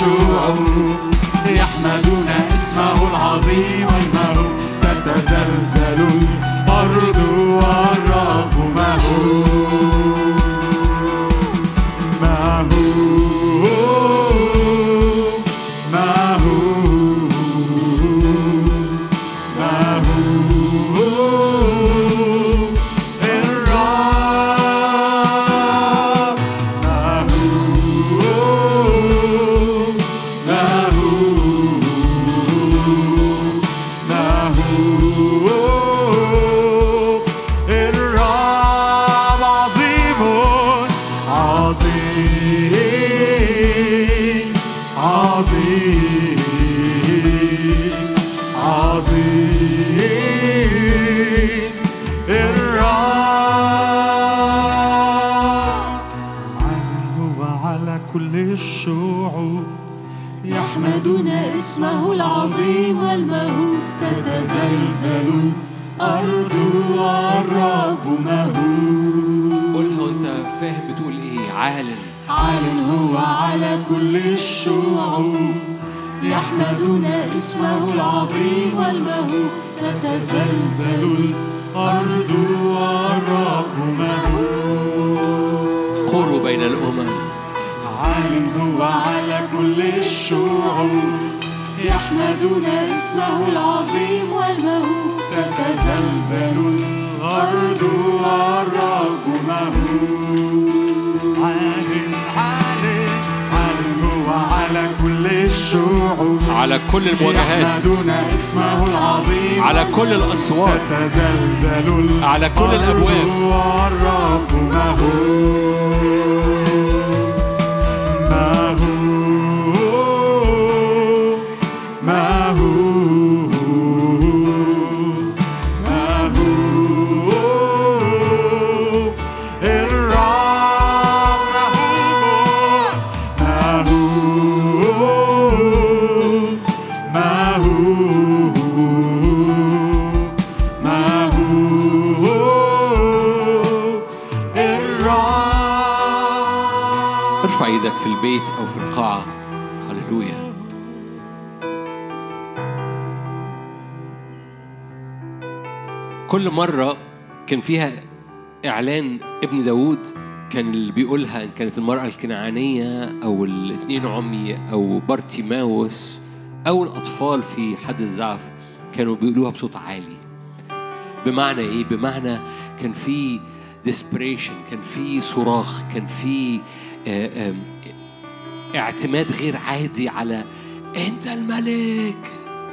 الشعوب يحمدون اسمه العظيم والمهول تتزلزل الأرض والرب مهول مهول مهول مهول الرب مهول مهول مهول الرب عظيم عظيم عظيم عظيم الرب عال هو على كل الشعوب يحمدون اسمه العظيم والمهول تتزلزل الأرض والرب مهول. قولها وانت فاهم بتقول ايه. عال عال هو على كل الشعوب يحمدون اسمه العظيم والمهول تتزلزل الأرض والرب مهول قولوا بين الأمم. عال هو على كل الشعوب يحمدون اسمه العظيم والمهول تتزلزل الأرض والرب مهول عال عال عال هو على كل الشعوب على كل المواجهات، يحمدون اسمه العظيم على كل الأصوات، تتزلزل على كل الأبواب والرب مهول مهول مهول مهول الرب مهول مهول مهول الرب. ارفع ايدك في البيت او في القاعة. هللويا. كل مرة كان فيها إعلان ابن داود كان اللي بيقولها، إن كانت المرأة الكنعانية أو الاثنين عمي أو بارتيماوس أو الأطفال في حد الزعف، كانوا بيقولوها بصوت عالي. بمعنى إيه؟ بمعنى كان في desperation، كان في صراخ، كان في اعتماد غير عادي على أنت الملك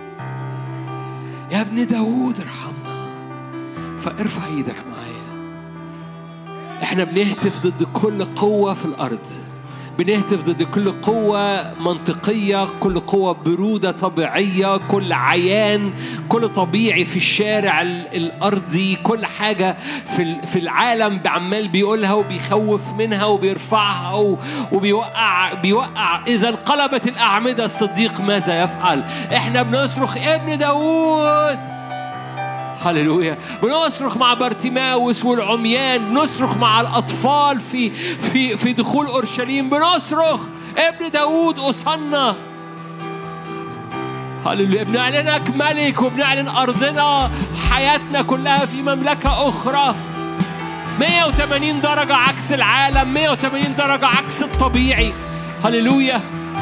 يا ابن داود ارحمنا. فارفع ايدك معايا. احنا بنهتف ضد كل قوة في الأرض، بنهتف ضد كل قوة منطقية، كل قوة برودة طبيعية، كل عيان، كل طبيعي في الشارع الأرضي، كل حاجة في في العالم بعمال بيقولها وبيخوف منها وبيرفعها وبيوقع بيوقع. إذا انقلبت الأعمدة الصديق ماذا يفعل؟ احنا بنصرخ ابن داود. هللويا. بنصرخ مع بارتيماوس والعميان، بنصرخ مع الأطفال في في في دخول أورشليم، بنصرخ ابن داود أوصلنا. هللويا. بنعلنك ملك وبنعلن أرضنا حياتنا كلها في مملكة أخرى مية وثمانين درجة عكس العالم، مية وثمانين درجة عكس الطبيعي. هللويا.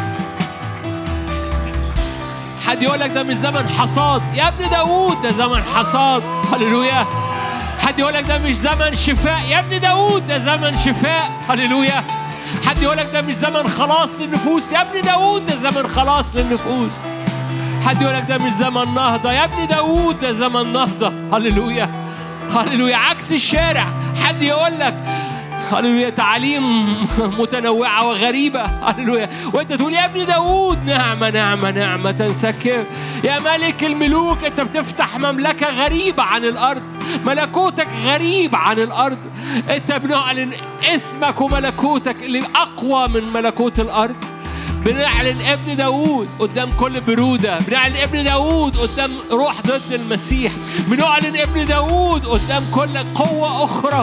حد يقول لك ده مش زمن حصاد يا ابن داود، ده زمن حصاد. هللويا. حد يقول لك ده مش زمن شفاء يا ابن داود، ده زمن شفاء. هللويا. حد يقول لك ده مش زمن خلاص للنفوس يا ابن داود، ده زمن خلاص للنفوس. حد يقول لك ده مش زمن نهضة يا ابن داود، ده زمن نهضة. هللويا. هللويا. عكس الشارع. حد يقول لك هللويا تعاليم متنوعة وغريبة. هللويا. وانت تقول يا ابن داود نعمة نعمة نعمة تنسكب. يا ملك الملوك انت بتفتح مملكة غريبة عن الأرض، ملكوتك غريب عن الأرض. انت بنعلن اسمك وملكوتك اللي أقوى من ملكوت الأرض. بنعلن ابن داود قدام كل برودة، بنعلن ابن داود قدام روح ضد المسيح، بنعلن ابن داود قدام كل قوة أخرى،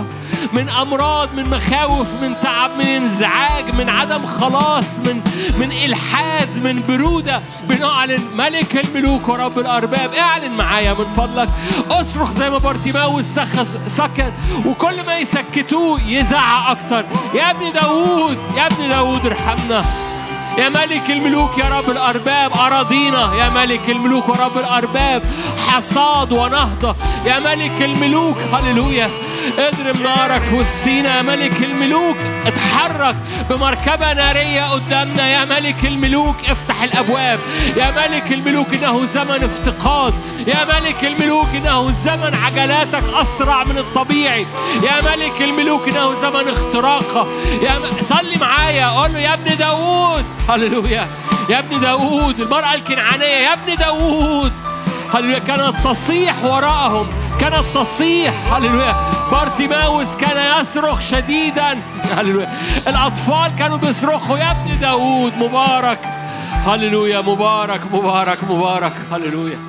من أمراض، من مخاوف، من تعب، من انزعاج، من عدم خلاص، من من إلحاد، من برودة. بنعلن ملك الملوك ورب الأرباب. اعلن معايا من فضلك، اصرخ زي ما بارتيماوس سكت، وكل ما يسكتوه يزعق أكتر. يا ابن داود، يا ابن داود ارحمنا. يا ملك الملوك يا رب الأرباب أراضينا. يا ملك الملوك ورب الأرباب حصاد ونهضة. يا ملك الملوك هللويا، اضرب نارك في وسطينا. يا ملك الملوك اتحرك بمركبة نارية قدامنا. يا ملك الملوك افتح الأبواب. يا ملك الملوك إنه زمن افتقاد. يا ملك الملوك إنه زمن عجلاتك أسرع من الطبيعي. يا ملك الملوك إنه زمن اختراقة. يا م... صلي معايا، قول له يا ابن داود هللويا، يا ابن داود. المرأة الكنعانية يا ابن داود هللويا كانت تصيح وراءهم، كانت تصيح هللويا. بارتيماوس كان يصرخ شديدا هللويا. الأطفال كانوا بيصرخوا يا ابن داود. مبارك هللويا، مبارك مبارك مبارك هللويا.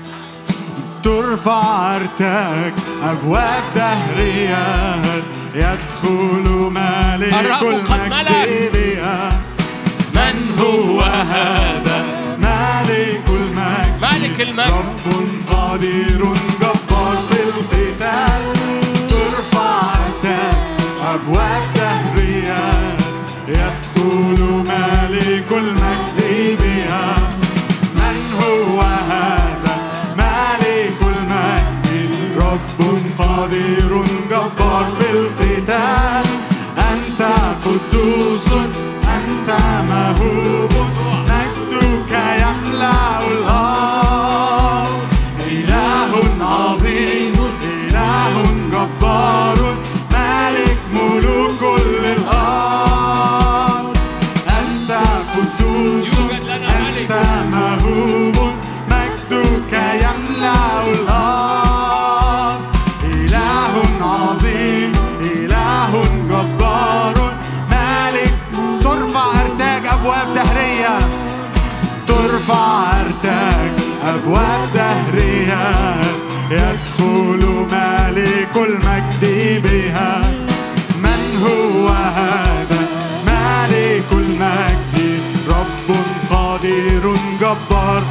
ترفع ارتاج أبواب دهريات، يدخل مالك المجد بها. من هو هذا مالك المجد؟ مالك المجد رب قدير جبار في القتال. ترفع ارتاج أبواب دهريات، يدخل مالك المجد بها. من هو هذا مالك المجد؟ رب قدير جبار في القتال. أنت قدوس، أنت مهوب، مجدك يملأ الأرض. إله عظيم، إله جبار، مالك ملوك كل الأرض. أنت قدوس، أنت مهوب، مجدك يملأ الأرض. إله عظيم، إله جبار، مالك. ترفع ارتاج أبواب دهرية، ترفع ارتاج أبواب دهرية، يدخل مالك المجد بها. من هو هذا مالك المجد؟ رب قدير جبار.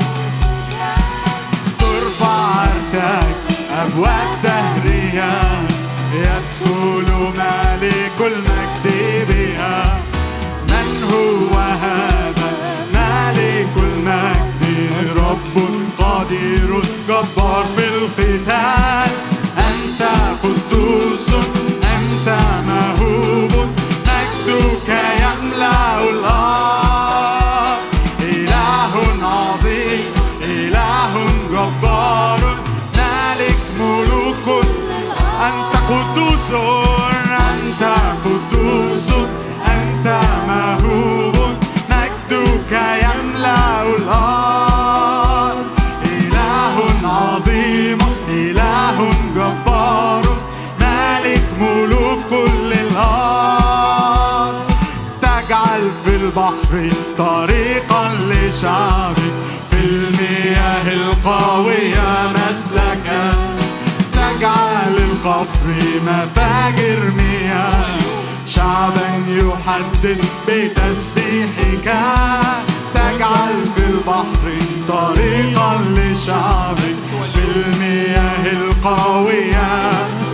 ترفع ارتاج أبواب دهرية، يدخل مالك المجد بها. من هو هذا مالك المجد؟ رب قدير جبار في القتال. أنت قدوس، أنت مهوب، مجدك يملأ الأرض. إله عظيم، إله جبار، مالك ملوك. أنت قدوس، أنت قدوس، أنت مهوب، مجدك يملأ الأرض. إله عظيم، إله جبار، مالك ملوك كل الأرض. تجعل في البحر طريقا لشعبك، في المياه القوية مسلكا. تجعل القفر مفاجر مياه، شعبا يحدث بتسبيحك. تجعل في البحر طريقا لشعبك، في المياه القوية.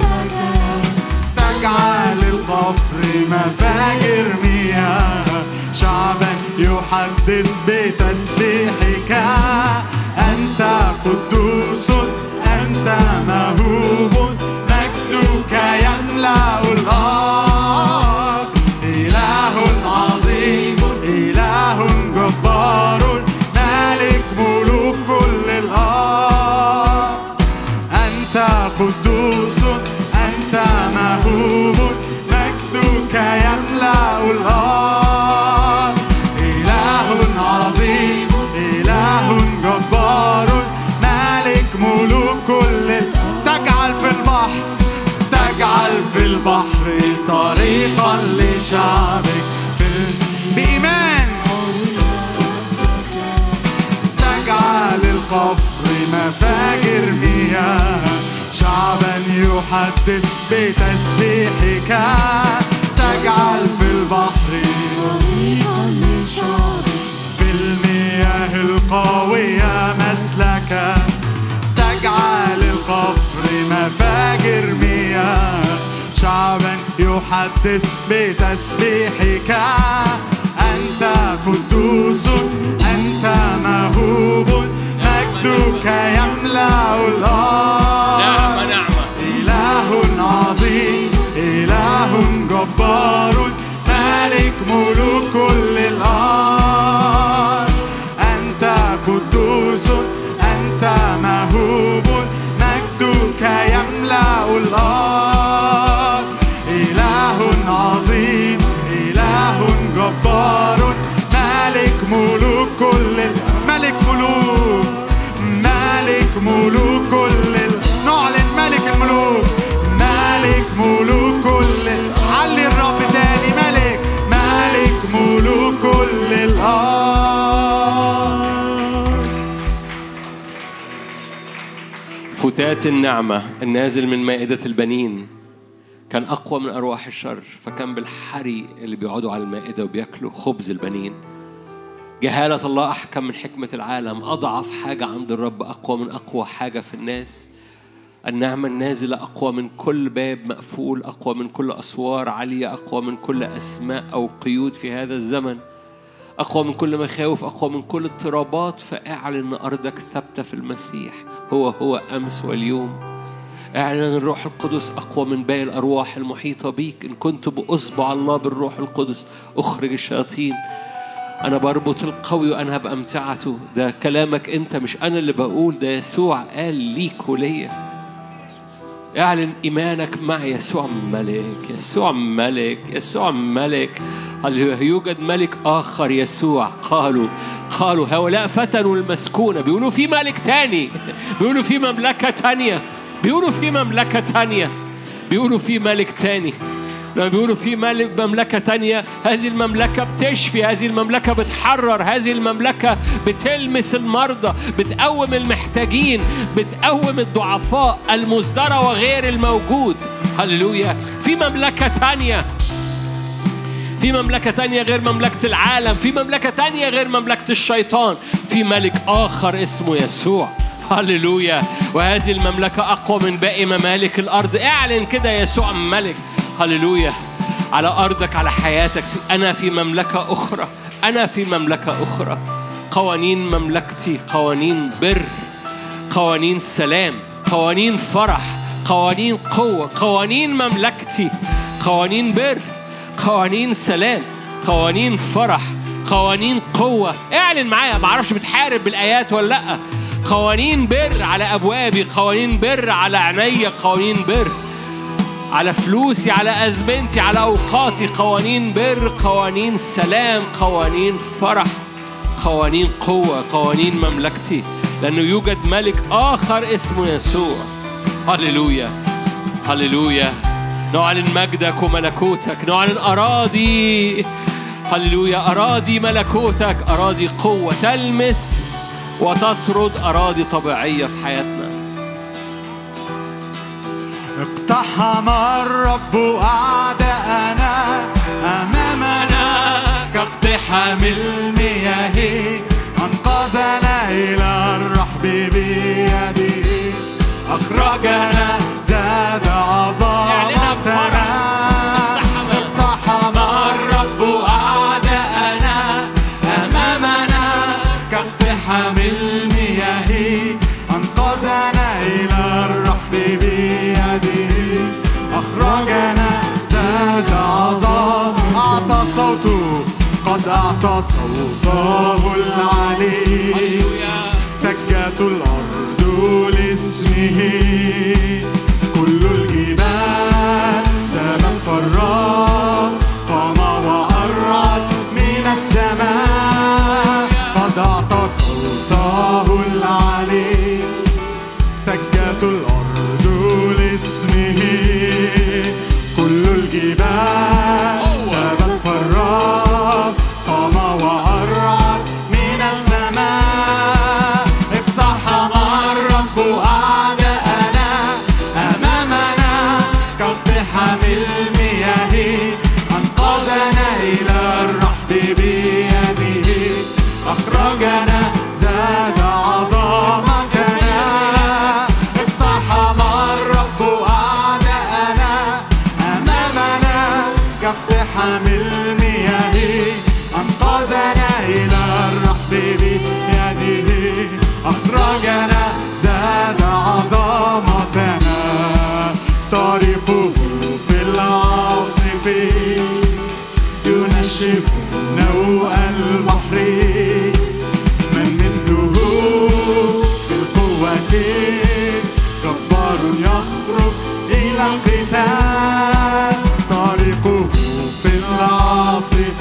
تجعل القفر مفاجر مياه، شعبا يحدث بتسبيحك. أنت قدوس، أنت مهوب، مجدك يملأ الأرض. إله عظيم، إله جبار، مالك ملوك كل الأرض. أنت قدوس، أنت مهوب، مجدك يملأ الأرض. إله عظيم، إله جبار، مالك ملوك كل. تجعل في البحر، تجعل في البحر طريقا لشعبك، بإيمان. تجعل القفر مفاجر مياه، شعبا يحدث بتسبيحك، تجعل في البحر طريقا للشعب، في المياه القوية مسلكا، تجعل القفر مفاجر مياه. شعبا يحدث بتسبيحك، أنت قدوس أنت مهوب، مجدك يملأ الأرض. نعمة نعمة. إله عظيم إله جبار، مالك ملوك كل الأرض. أنت قدوس أنت مهوب، مجدك يملأ الأرض. إله عظيم إله جبار، مالك ملوك كل ملك ملوك مالك ملوك كل نعلن ملك الملوك، مالك ملوك كل. علي الرب تاني، ملك مالك ملوك كل الأرض. فتات النعمة النازل من مائدة البنين كان أقوى من أرواح الشر، فكان بالحري اللي بيقعدوا على المائدة وبيأكلوا خبز البنين. جهالة الله أحكم من حكمة العالم، أضعف حاجة عند الرب أقوى من أقوى حاجة في الناس. النعمة النازلة أقوى من كل باب مقفول، أقوى من كل أسوار عالية، أقوى من كل أسماء أو قيود في هذا الزمن، أقوى من كل مخاوف، أقوى من كل اضطرابات. فاعلن أن أرضك ثابتة في المسيح، هو هو أمس واليوم. اعلن الروح القدس أقوى من باقي الأرواح المحيطة بيك. إن كنت بأصبع الله بالروح القدس أخرج الشياطين. أنا بربط القوي وأنا هبقى أمتعته. ده كلامك أنت، مش أنا اللي بقول، ده يسوع قال ليك وليا. اعلن إيمانك مع يسوع ملك، يسوع ملك، يسوع ملك. هل يوجد ملك آخر يسوع؟ قالوا قالوا هؤلاء فتنوا المسكونة، بيقولوا في ملك تاني، بيقولوا في مملكة تانية، بيقولوا في مملكة تانية، بيقولوا في ملك تاني. لما بيقولوا في ملك مملكة تانية، هذه المملكة بتشفي، هذه المملكة بتحرر، هذه المملكة بتلمس المرضى، بتقوم المحتاجين، بتقوم الضعفاء المزدرى وغير الموجود. هللويا. في مملكة تانية، في مملكة تانية غير مملكة العالم، في مملكة تانية غير مملكة الشيطان، في ملك آخر اسمه يسوع. هللويا. وهذه المملكة أقوى من باقي ممالك الأرض. اعلن كده يسوع ملك. هللويا. على أرضك، على حياتك. أنا في مملكة أخرى، أنا في مملكة أخرى. قوانين مملكتي قوانين بر، قوانين سلام، قوانين فرح، قوانين قوة. قوانين مملكتي قوانين بر، قوانين سلام، قوانين فرح، قوانين قوة. اعلن معايا. معرفش بتحارب بالآيات ولا لأ. قوانين بر على أبوابي، قوانين بر على عيني، قوانين بر على فلوسي، على أزمنتي، على أوقاتي. قوانين بر، قوانين سلام، قوانين فرح، قوانين قوة، قوانين مملكتي. لأنه يوجد ملك آخر اسمه يسوع. هللويا هللويا. نعلن مجدك وملكوتك، نعلن أراضي. هللويا. أراضي ملكوتك، أراضي قوة تلمس وتطرد أراضي طبيعية في حياتنا. اقتحم الرب أعداءنا أمامنا كاقتحام المياه، أنقذنا إلى الرحب بيده، أخرجنا زاد عظمتنا. اقتحم الرب أعداءنا أمامنا كاقتحام المياه، أنقذنا إلى الرحب بيده، أخرجنا زاد عظام. أعطى صوته، قد أعطى صوته العلي، تجت الأرض لاسمه، كل الجبال دمت فرات، قام وأرعد من السماء. قد أعطى صوته العلي، تجت الأرض لاسمه، كل الجبال دمت فرات، قام وأرعد من السماء. اقتحم الرب أعداءنا أمامنا أخرجنا زاد عظمتنا اقتحم الرب أعداءنا أمامنا كاقتحام المياه أنقذنا إلى الرحب بيده أخرجنا زاد عظمتنا طريقه في العاصف ينشف نوء البحر من مثله في القوة جبار يخرج إلى القتال طريقه في العاصف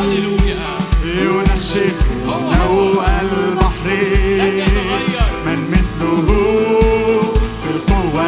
ينشف نوء البحر من مثله في القوة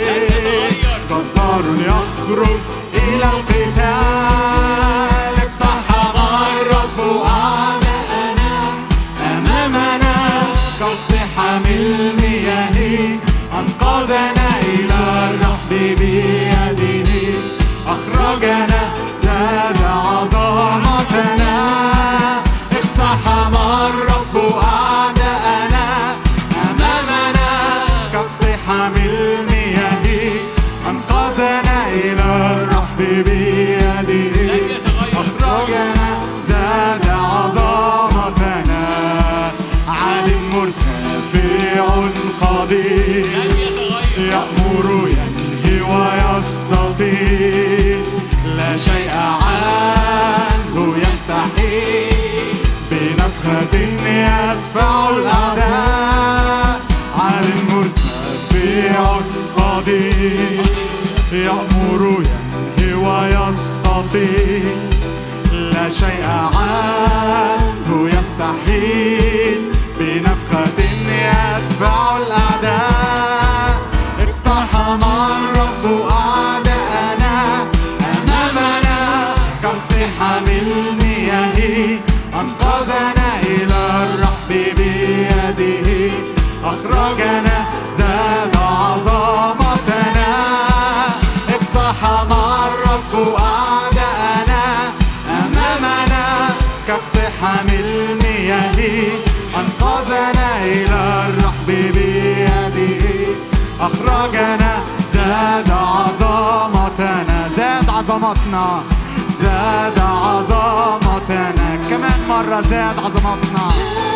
جبار يخرج إلى القتال اقتحم الرب أعداءنا أمامنا كاقتحام المياه أنقذنا إلى الرحب بيده أخرجنا زاد عظمتنا اقتحم الرب أعداءنا أمامنا كاقتحام المياه أنقذنا إلى الرحب بيده أخرجنا زاد عظمتنا عال مرتفع قدير يأمر ينهي ويستطيع لا شيء عنه يستحيل بنفخة يدفع الأعداء عال مرتفع قدير يأمر ينهي ويستطيع لا شيء عنه يستحيل بنفخة يدفع الأعداء اقتحم الرب أعداءنا أمامنا كاقتحام المياه أنقذنا إلى الرحب بيده أخرجنا زاد عظمتنا اقتحم الرب أعداءنا أمامنا كاقتحام المياه أنقذنا إلى الرحب بيده أخرجنا زاد عظمتنا زاد عظمتنا زاد عظمتنا كمان مرة زاد عظمتنا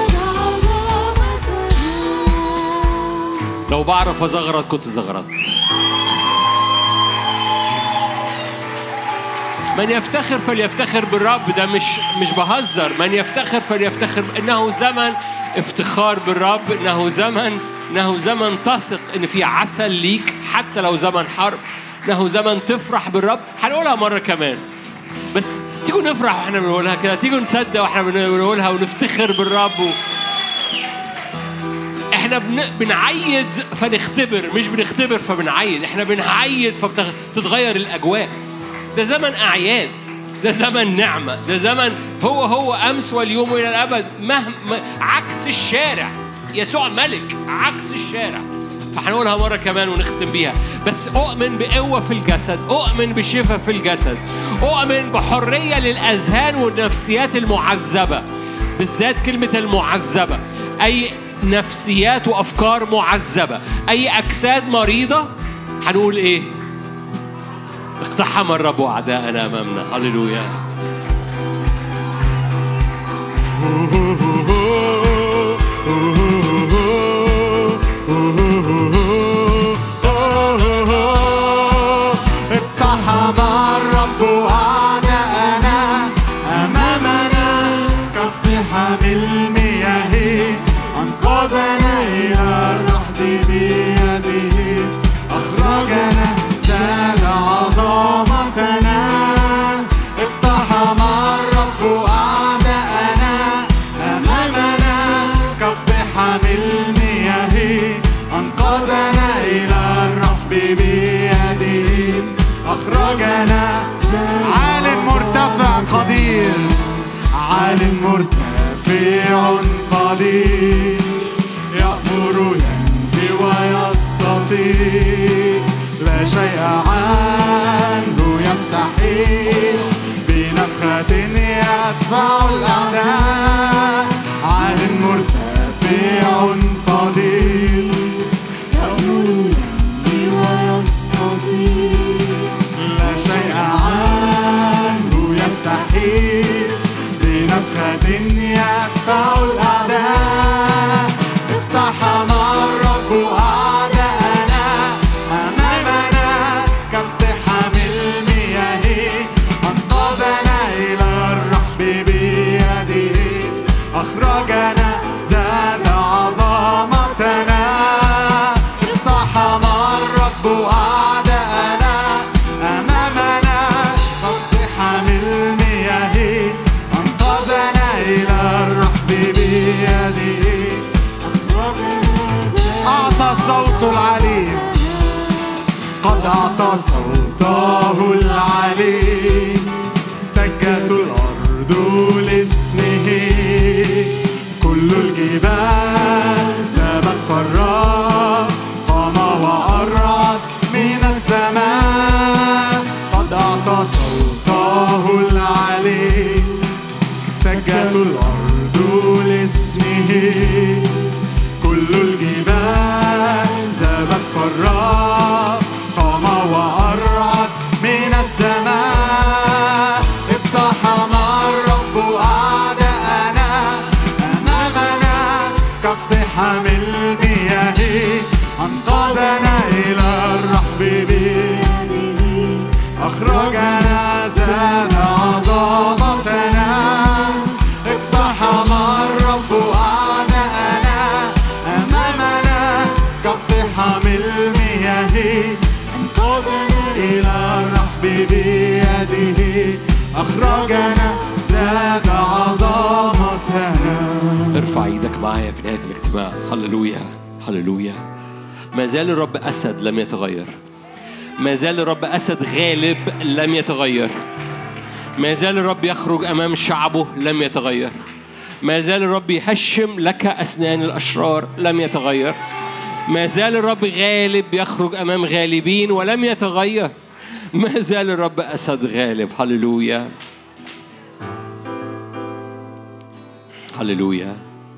لو بعرف أزغرط كنت زغرطت. من يفتخر فليفتخر بالرب. ده مش مش بهزر. من يفتخر فليفتخر. إنه زمن افتخار بالرب. إنه زمن إنه زمن تثق إن في عسل ليك حتى لو زمن حرب. إنه زمن تفرح بالرب. هنقولها مرة كمان بس تيجوا نفرح واحنا بنقولها كده. تيجوا نصدق واحنا بنقولها ونفتخر بالرب و... احنا بن... بنعيد فنختبر مش بنختبر فبنعيد. احنا بنعيد فبتتغير الأجواء. ده زمن أعياد. ده زمن نعمة. ده زمن هو هو أمس واليوم إلى الأبد. مهما عكس الشارع. يسوع ملك عكس الشارع. فهنقولها مرة كمان ونختم بيها. بس أؤمن بقوة في الجسد. أؤمن بشفاء في الجسد. أؤمن بحرية للأذهان والنفسيات المعذبة. بالذات كلمة المعذبة. أي نفسيات وأفكار معذبة. أي أجساد مريضة هنقول إيه؟ اقتحم الرب أعداءنا أمامنا. هللويا. اقتحم الرب أعداءنا أمامنا كاقتحام المياه أنقذنا إلى الرحب بيده أخرجنا زاد عظمتنا اقتحم الرب أعداءنا أمامنا كاقتحام المياه أنقذنا إلى الرحب بيده أخرجنا عال مرتفع قدير عال مرتفع قدير يأمر ينهي ويستطيع لا شيء عنه يستحيل بنفخة يدفع الأعداء عال مرتفع قدير يغني ويستطيع لا شيء عنه يستحيل بنفخة يدفع الأعداء اقتحم الرب أعداءنا أمامنا كاقتحام المياه أنقذنا إلى الرحب بيده أخرجنا زاد عظمتنا اقتحم الرب أعداءنا أمامنا كاقتحام المياه أنقذنا إلى الرحب بيده أعطى صوت العليم قد أعطى صوته العليم تجت الأرض لاسمه كل الجبال ذابت فالرب قام وأرعد من السماء قد أعطى صوته العليم تجت الأرض لاسمه كل الجبال ذابت فالرب قام وأرعد من السماء اقتحم الرب أعداءنا أمامنا كاقتحام المياه أنقذنا إلى الرحب بيده أخرجنا زاد عظمتنا اقتحم الرب أعداءنا أمامنا كاقتحام المياه أنقذنا إلى الرحب بيده أخرجنا زاد عظمتنا. ارفع ايدك معايا في نهاية الاجتماع. هللويا هللويا. ما زال الرب أسد لم يتغير. ما زال الرب أسد غالب لم يتغير. ما زال الرب يخرج أمام شعبه لم يتغير. ما زال الرب يهشم لك أسنان الأشرار لم يتغير. ما زال الرب غالب يخرج أمام غالبين ولم يتغير. ما زال الرب أسد غالب. هللويا هللويا.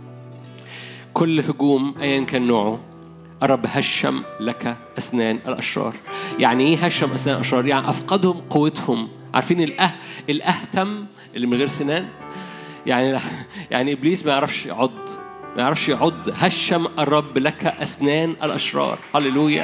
كل هجوم أيا كان نوعه الرب هشم لك أسنان الأشرار. يعني إيه هشم أسنان الأشرار؟ يعني أفقدهم قوتهم. عارفين الأه الأهتم اللي من غير سنان؟ يعني يعني إبليس ما يعرفش يعض، ما يعرفش يعض. هشم الرب لك أسنان الأشرار. هللويا.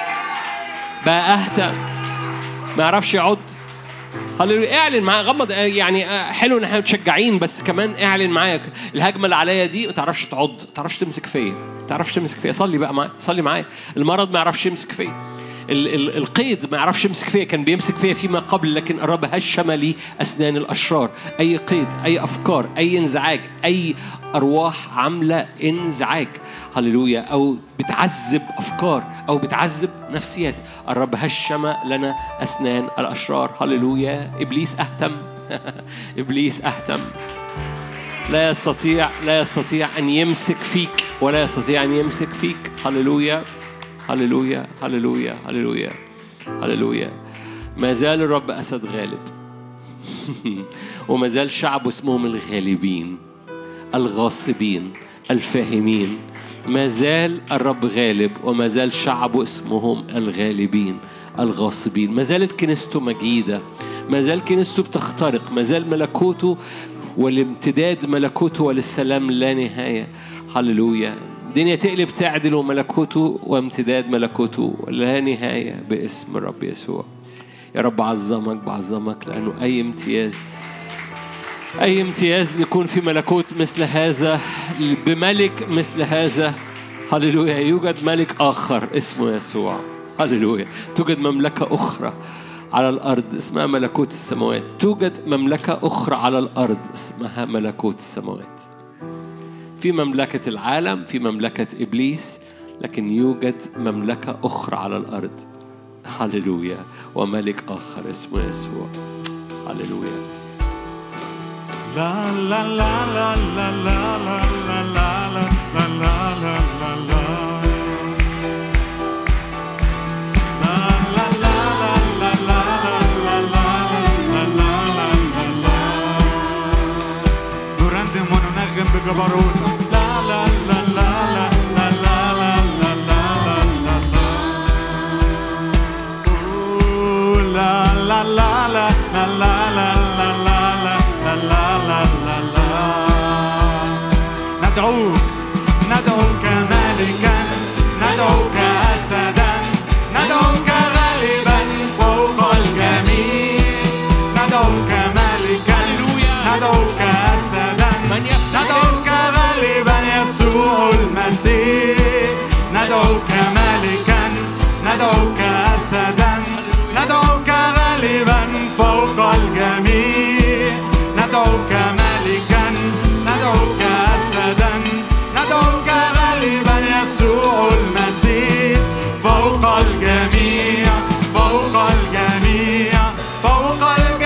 بقى أهتم ما يعرفش يعض. هللويا. اعلن معايا. غمض. يعني حلو ان احنا متشجعين، بس كمان اعلن معايا. الهجمه اللي عليا دي ما تعرفش تعض، ما تعرفش تمسك فيا، ما تعرفش تمسك فيا. صلي بقى معايا، صلي معايا. المرض ما يعرفش يمسك فيا، ال- ال- القيد ما يعرفش يمسك فيا. كان بيمسك فيا فيما قبل، لكن الرب هشم لي أسنان الأشرار. أي قيد، أي أفكار، أي انزعاج، أي أرواح عاملة انزعاج، هللويا، أو بتعذب أفكار أو بتعذب نفسيات، الرب هشم لنا أسنان الأشرار. هللويا. إبليس أهتم إبليس أهتم. لا يستطيع لا يستطيع أن يمسك فيك، ولا يستطيع أن يمسك فيك. هللويا هللويا هللويا هللويا هللويا. ما زال الرب أسد غالب وما زال شعب اسمهم الغالبين، الغاصبين، الفاهمين. ما زال الرب غالب، وما زال شعب اسمهم الغالبين، الغاصبين. ما زالت كنيسته مجيدة، ما زال كنيسته بتخترق، ما زال ملكوته والامتداد ملكوته وللسلام لا نهاية. هللويا. الدنيا تقلب تعدل، وملكوته وامتداد ملكوته لا نهاية باسم الرب يسوع. يا رب عظمك بعظمك، لأنه أي امتياز أي امتياز يكون في ملكوت مثل هذا بملك مثل هذا. هللويا. يوجد ملك آخر اسمه يسوع. هللويا. توجد مملكة أخرى على الأرض اسمها ملكوت السماوات. توجد مملكة أخرى على الأرض اسمها ملكوت السماوات. في مملكة العالم، في مملكة إبليس، لكن يوجد مملكة أخرى على الأرض. هللويا. وملك آخر اسمه يسوع. هللويا. لا لا لا لا لا لا لا لا لا لا لا لا. بجبروت. لا ندعوك ملكا ندعوك أسدا ندعوك غالبا فوق الجميع ندعوك ملكا ندعوك أسدا ندعوك غالبا يسوع المسيح ندعوك ملكا ندعوك أسدا ندعوك غالبا فوق الجميع ندعوك ملكا ندعوك أسدا ندعوك غالبا يسوع المسيح فوق الجميع فوق الجميع فوق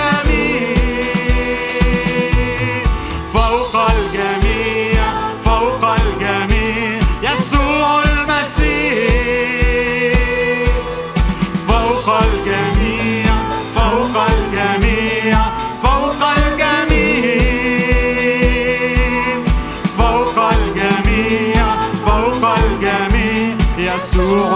الجميع فوق الجميع فوق الجميع يسوع المسيح فوق الجميع فوق الجميع فوق الجميع فوق الجميع فوق الجميع يسوع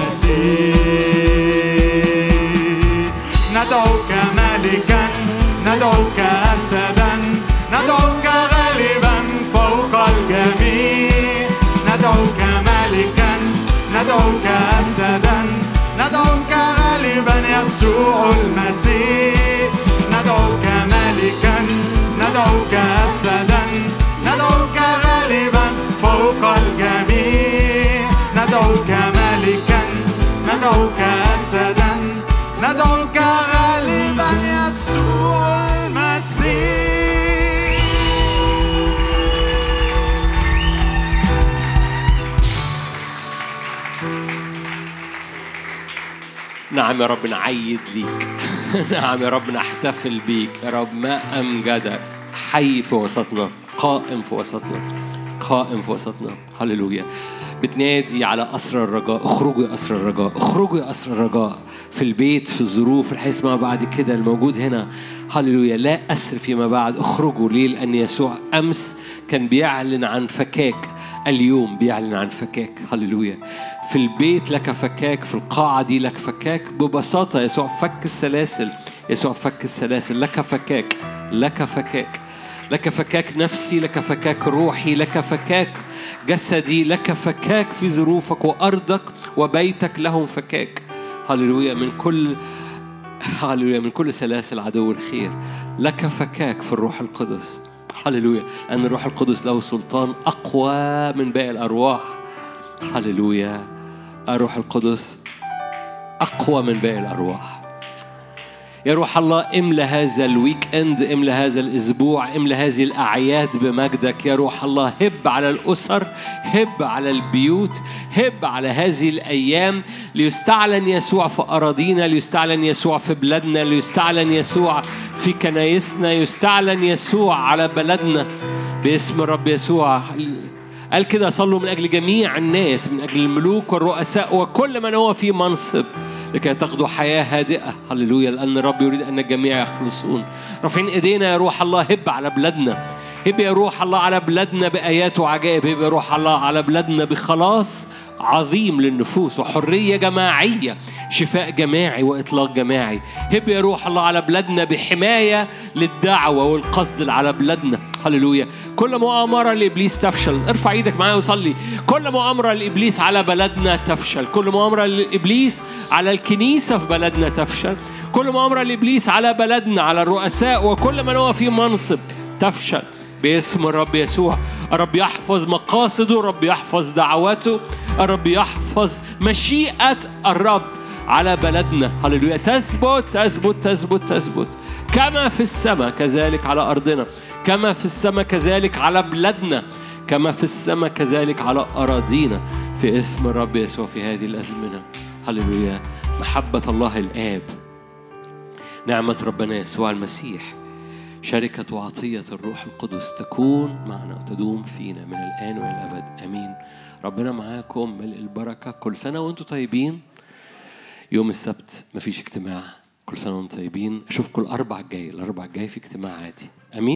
المسيح ندعوك ملكا ندعوك أسدا ندعوك غالبا فوق الجميع ندعوك ملكا ندعوك أسدا ندعوك غالبا يسوع المسيح ندعوك ملكا ندعوك أسدا ندعوك غالبا فوق الجميع ندعوك ملكا ندعوك أسدا ندعوك غالبا يسوع المسيح. نعم يا رب نعيد ليك. نعم يا رب نحتفل بيك يا رب. ما أمجدك، حي في وسطنا، قائم في وسطنا، قائم في وسطنا. هللويا. بتنادي على أسر الرجاء. اخرجوا يا أسر الرجاء، اخرجوا يا أسر الرجاء في البيت، في الظروف، في الحياة ما بعد كده الموجود هنا. هللويا. لا أسر فيما بعد. اخرجوا. ليه؟ لأن يسوع أمس كان بيعلن عن فكاك، اليوم بيعلن عن فكاك. هللويا. في البيت لك فكاك، في القاعة دي لك فكاك. ببساطة يسوع فك السلاسل، يسوع فك السلاسل. لك فكاك، لك فكاك، لك فكاك نفسي، لك فكاك روحي، لك فكاك جسدي، لك فكاك في ظروفك وأرضك وبيتك لهم فكاك. هللويا. من كل هللويا من كل سلاسل عدو الخير لك فكاك في الروح القدس. هللويا. لأن الروح القدس له سلطان أقوى من باقي الأرواح. هللويا. الروح القدس أقوى من باقي الأرواح. يا روح الله املى هذا الويك اند، املى هذا الأسبوع، املى هذه الأعياد بمجدك. يا روح الله هب على الأسر، هب على البيوت، هب على هذه الأيام ليستعلن يسوع في أراضينا، ليستعلن يسوع في بلادنا، ليستعلن يسوع في كنايسنا، يستعلن يسوع على بلدنا باسم الرب يسوع. قال كده صلوا من أجل جميع الناس، من أجل الملوك والرؤساء وكل من هو في منصب، لكي تقضوا حياة هادئة. هللويا. لأن الرب يريد أن الجميع يخلصون. رافعين إيدينا يا روح الله هب على بلادنا، هب يا روح الله على بلادنا بآيات وعجائب، هب يا روح الله على بلادنا بخلاص عظيم للنفوس وحرية جماعية، شفاء جماعي وإطلاق جماعي. هب يا روح الله على بلادنا بحماية للدعوة والقصد على بلادنا. هللويا. كل مؤامرة لإبليس تفشل. ارفع ايدك معايا وصلي. كل مؤامرة لإبليس على بلدنا تفشل. كل مؤامرة لإبليس على الكنيسة في بلدنا تفشل. كل مؤامرة لإبليس على بلدنا، على الرؤساء وكل من هو في منصب تفشل باسم الرب يسوع. الرب يحفظ مقاصده، الرب يحفظ دعوته، الرب يحفظ مشيئة الرب على بلدنا. هللويا. تثبت تثبت تثبت تثبت كما في السماء كذلك على أرضنا، كما في السماء كذلك على بلادنا، كما في السماء كذلك على أراضينا في اسم الرب يسوع في هذه الأزمنة. هللويا. محبة الله الآب، نعمة ربنا يسوع المسيح، شركة وعطية الروح القدس تكون معنا وتدوم فينا من الآن وإلى الأبد. أمين. ربنا معاكم ملء البركة. كل سنة وأنتم طيبين. يوم السبت مفيش اجتماع. كل سنة وأنتم طيبين. أشوفكم الأربع الجاي. الأربع الجاي في اجتماع عادي. أمين.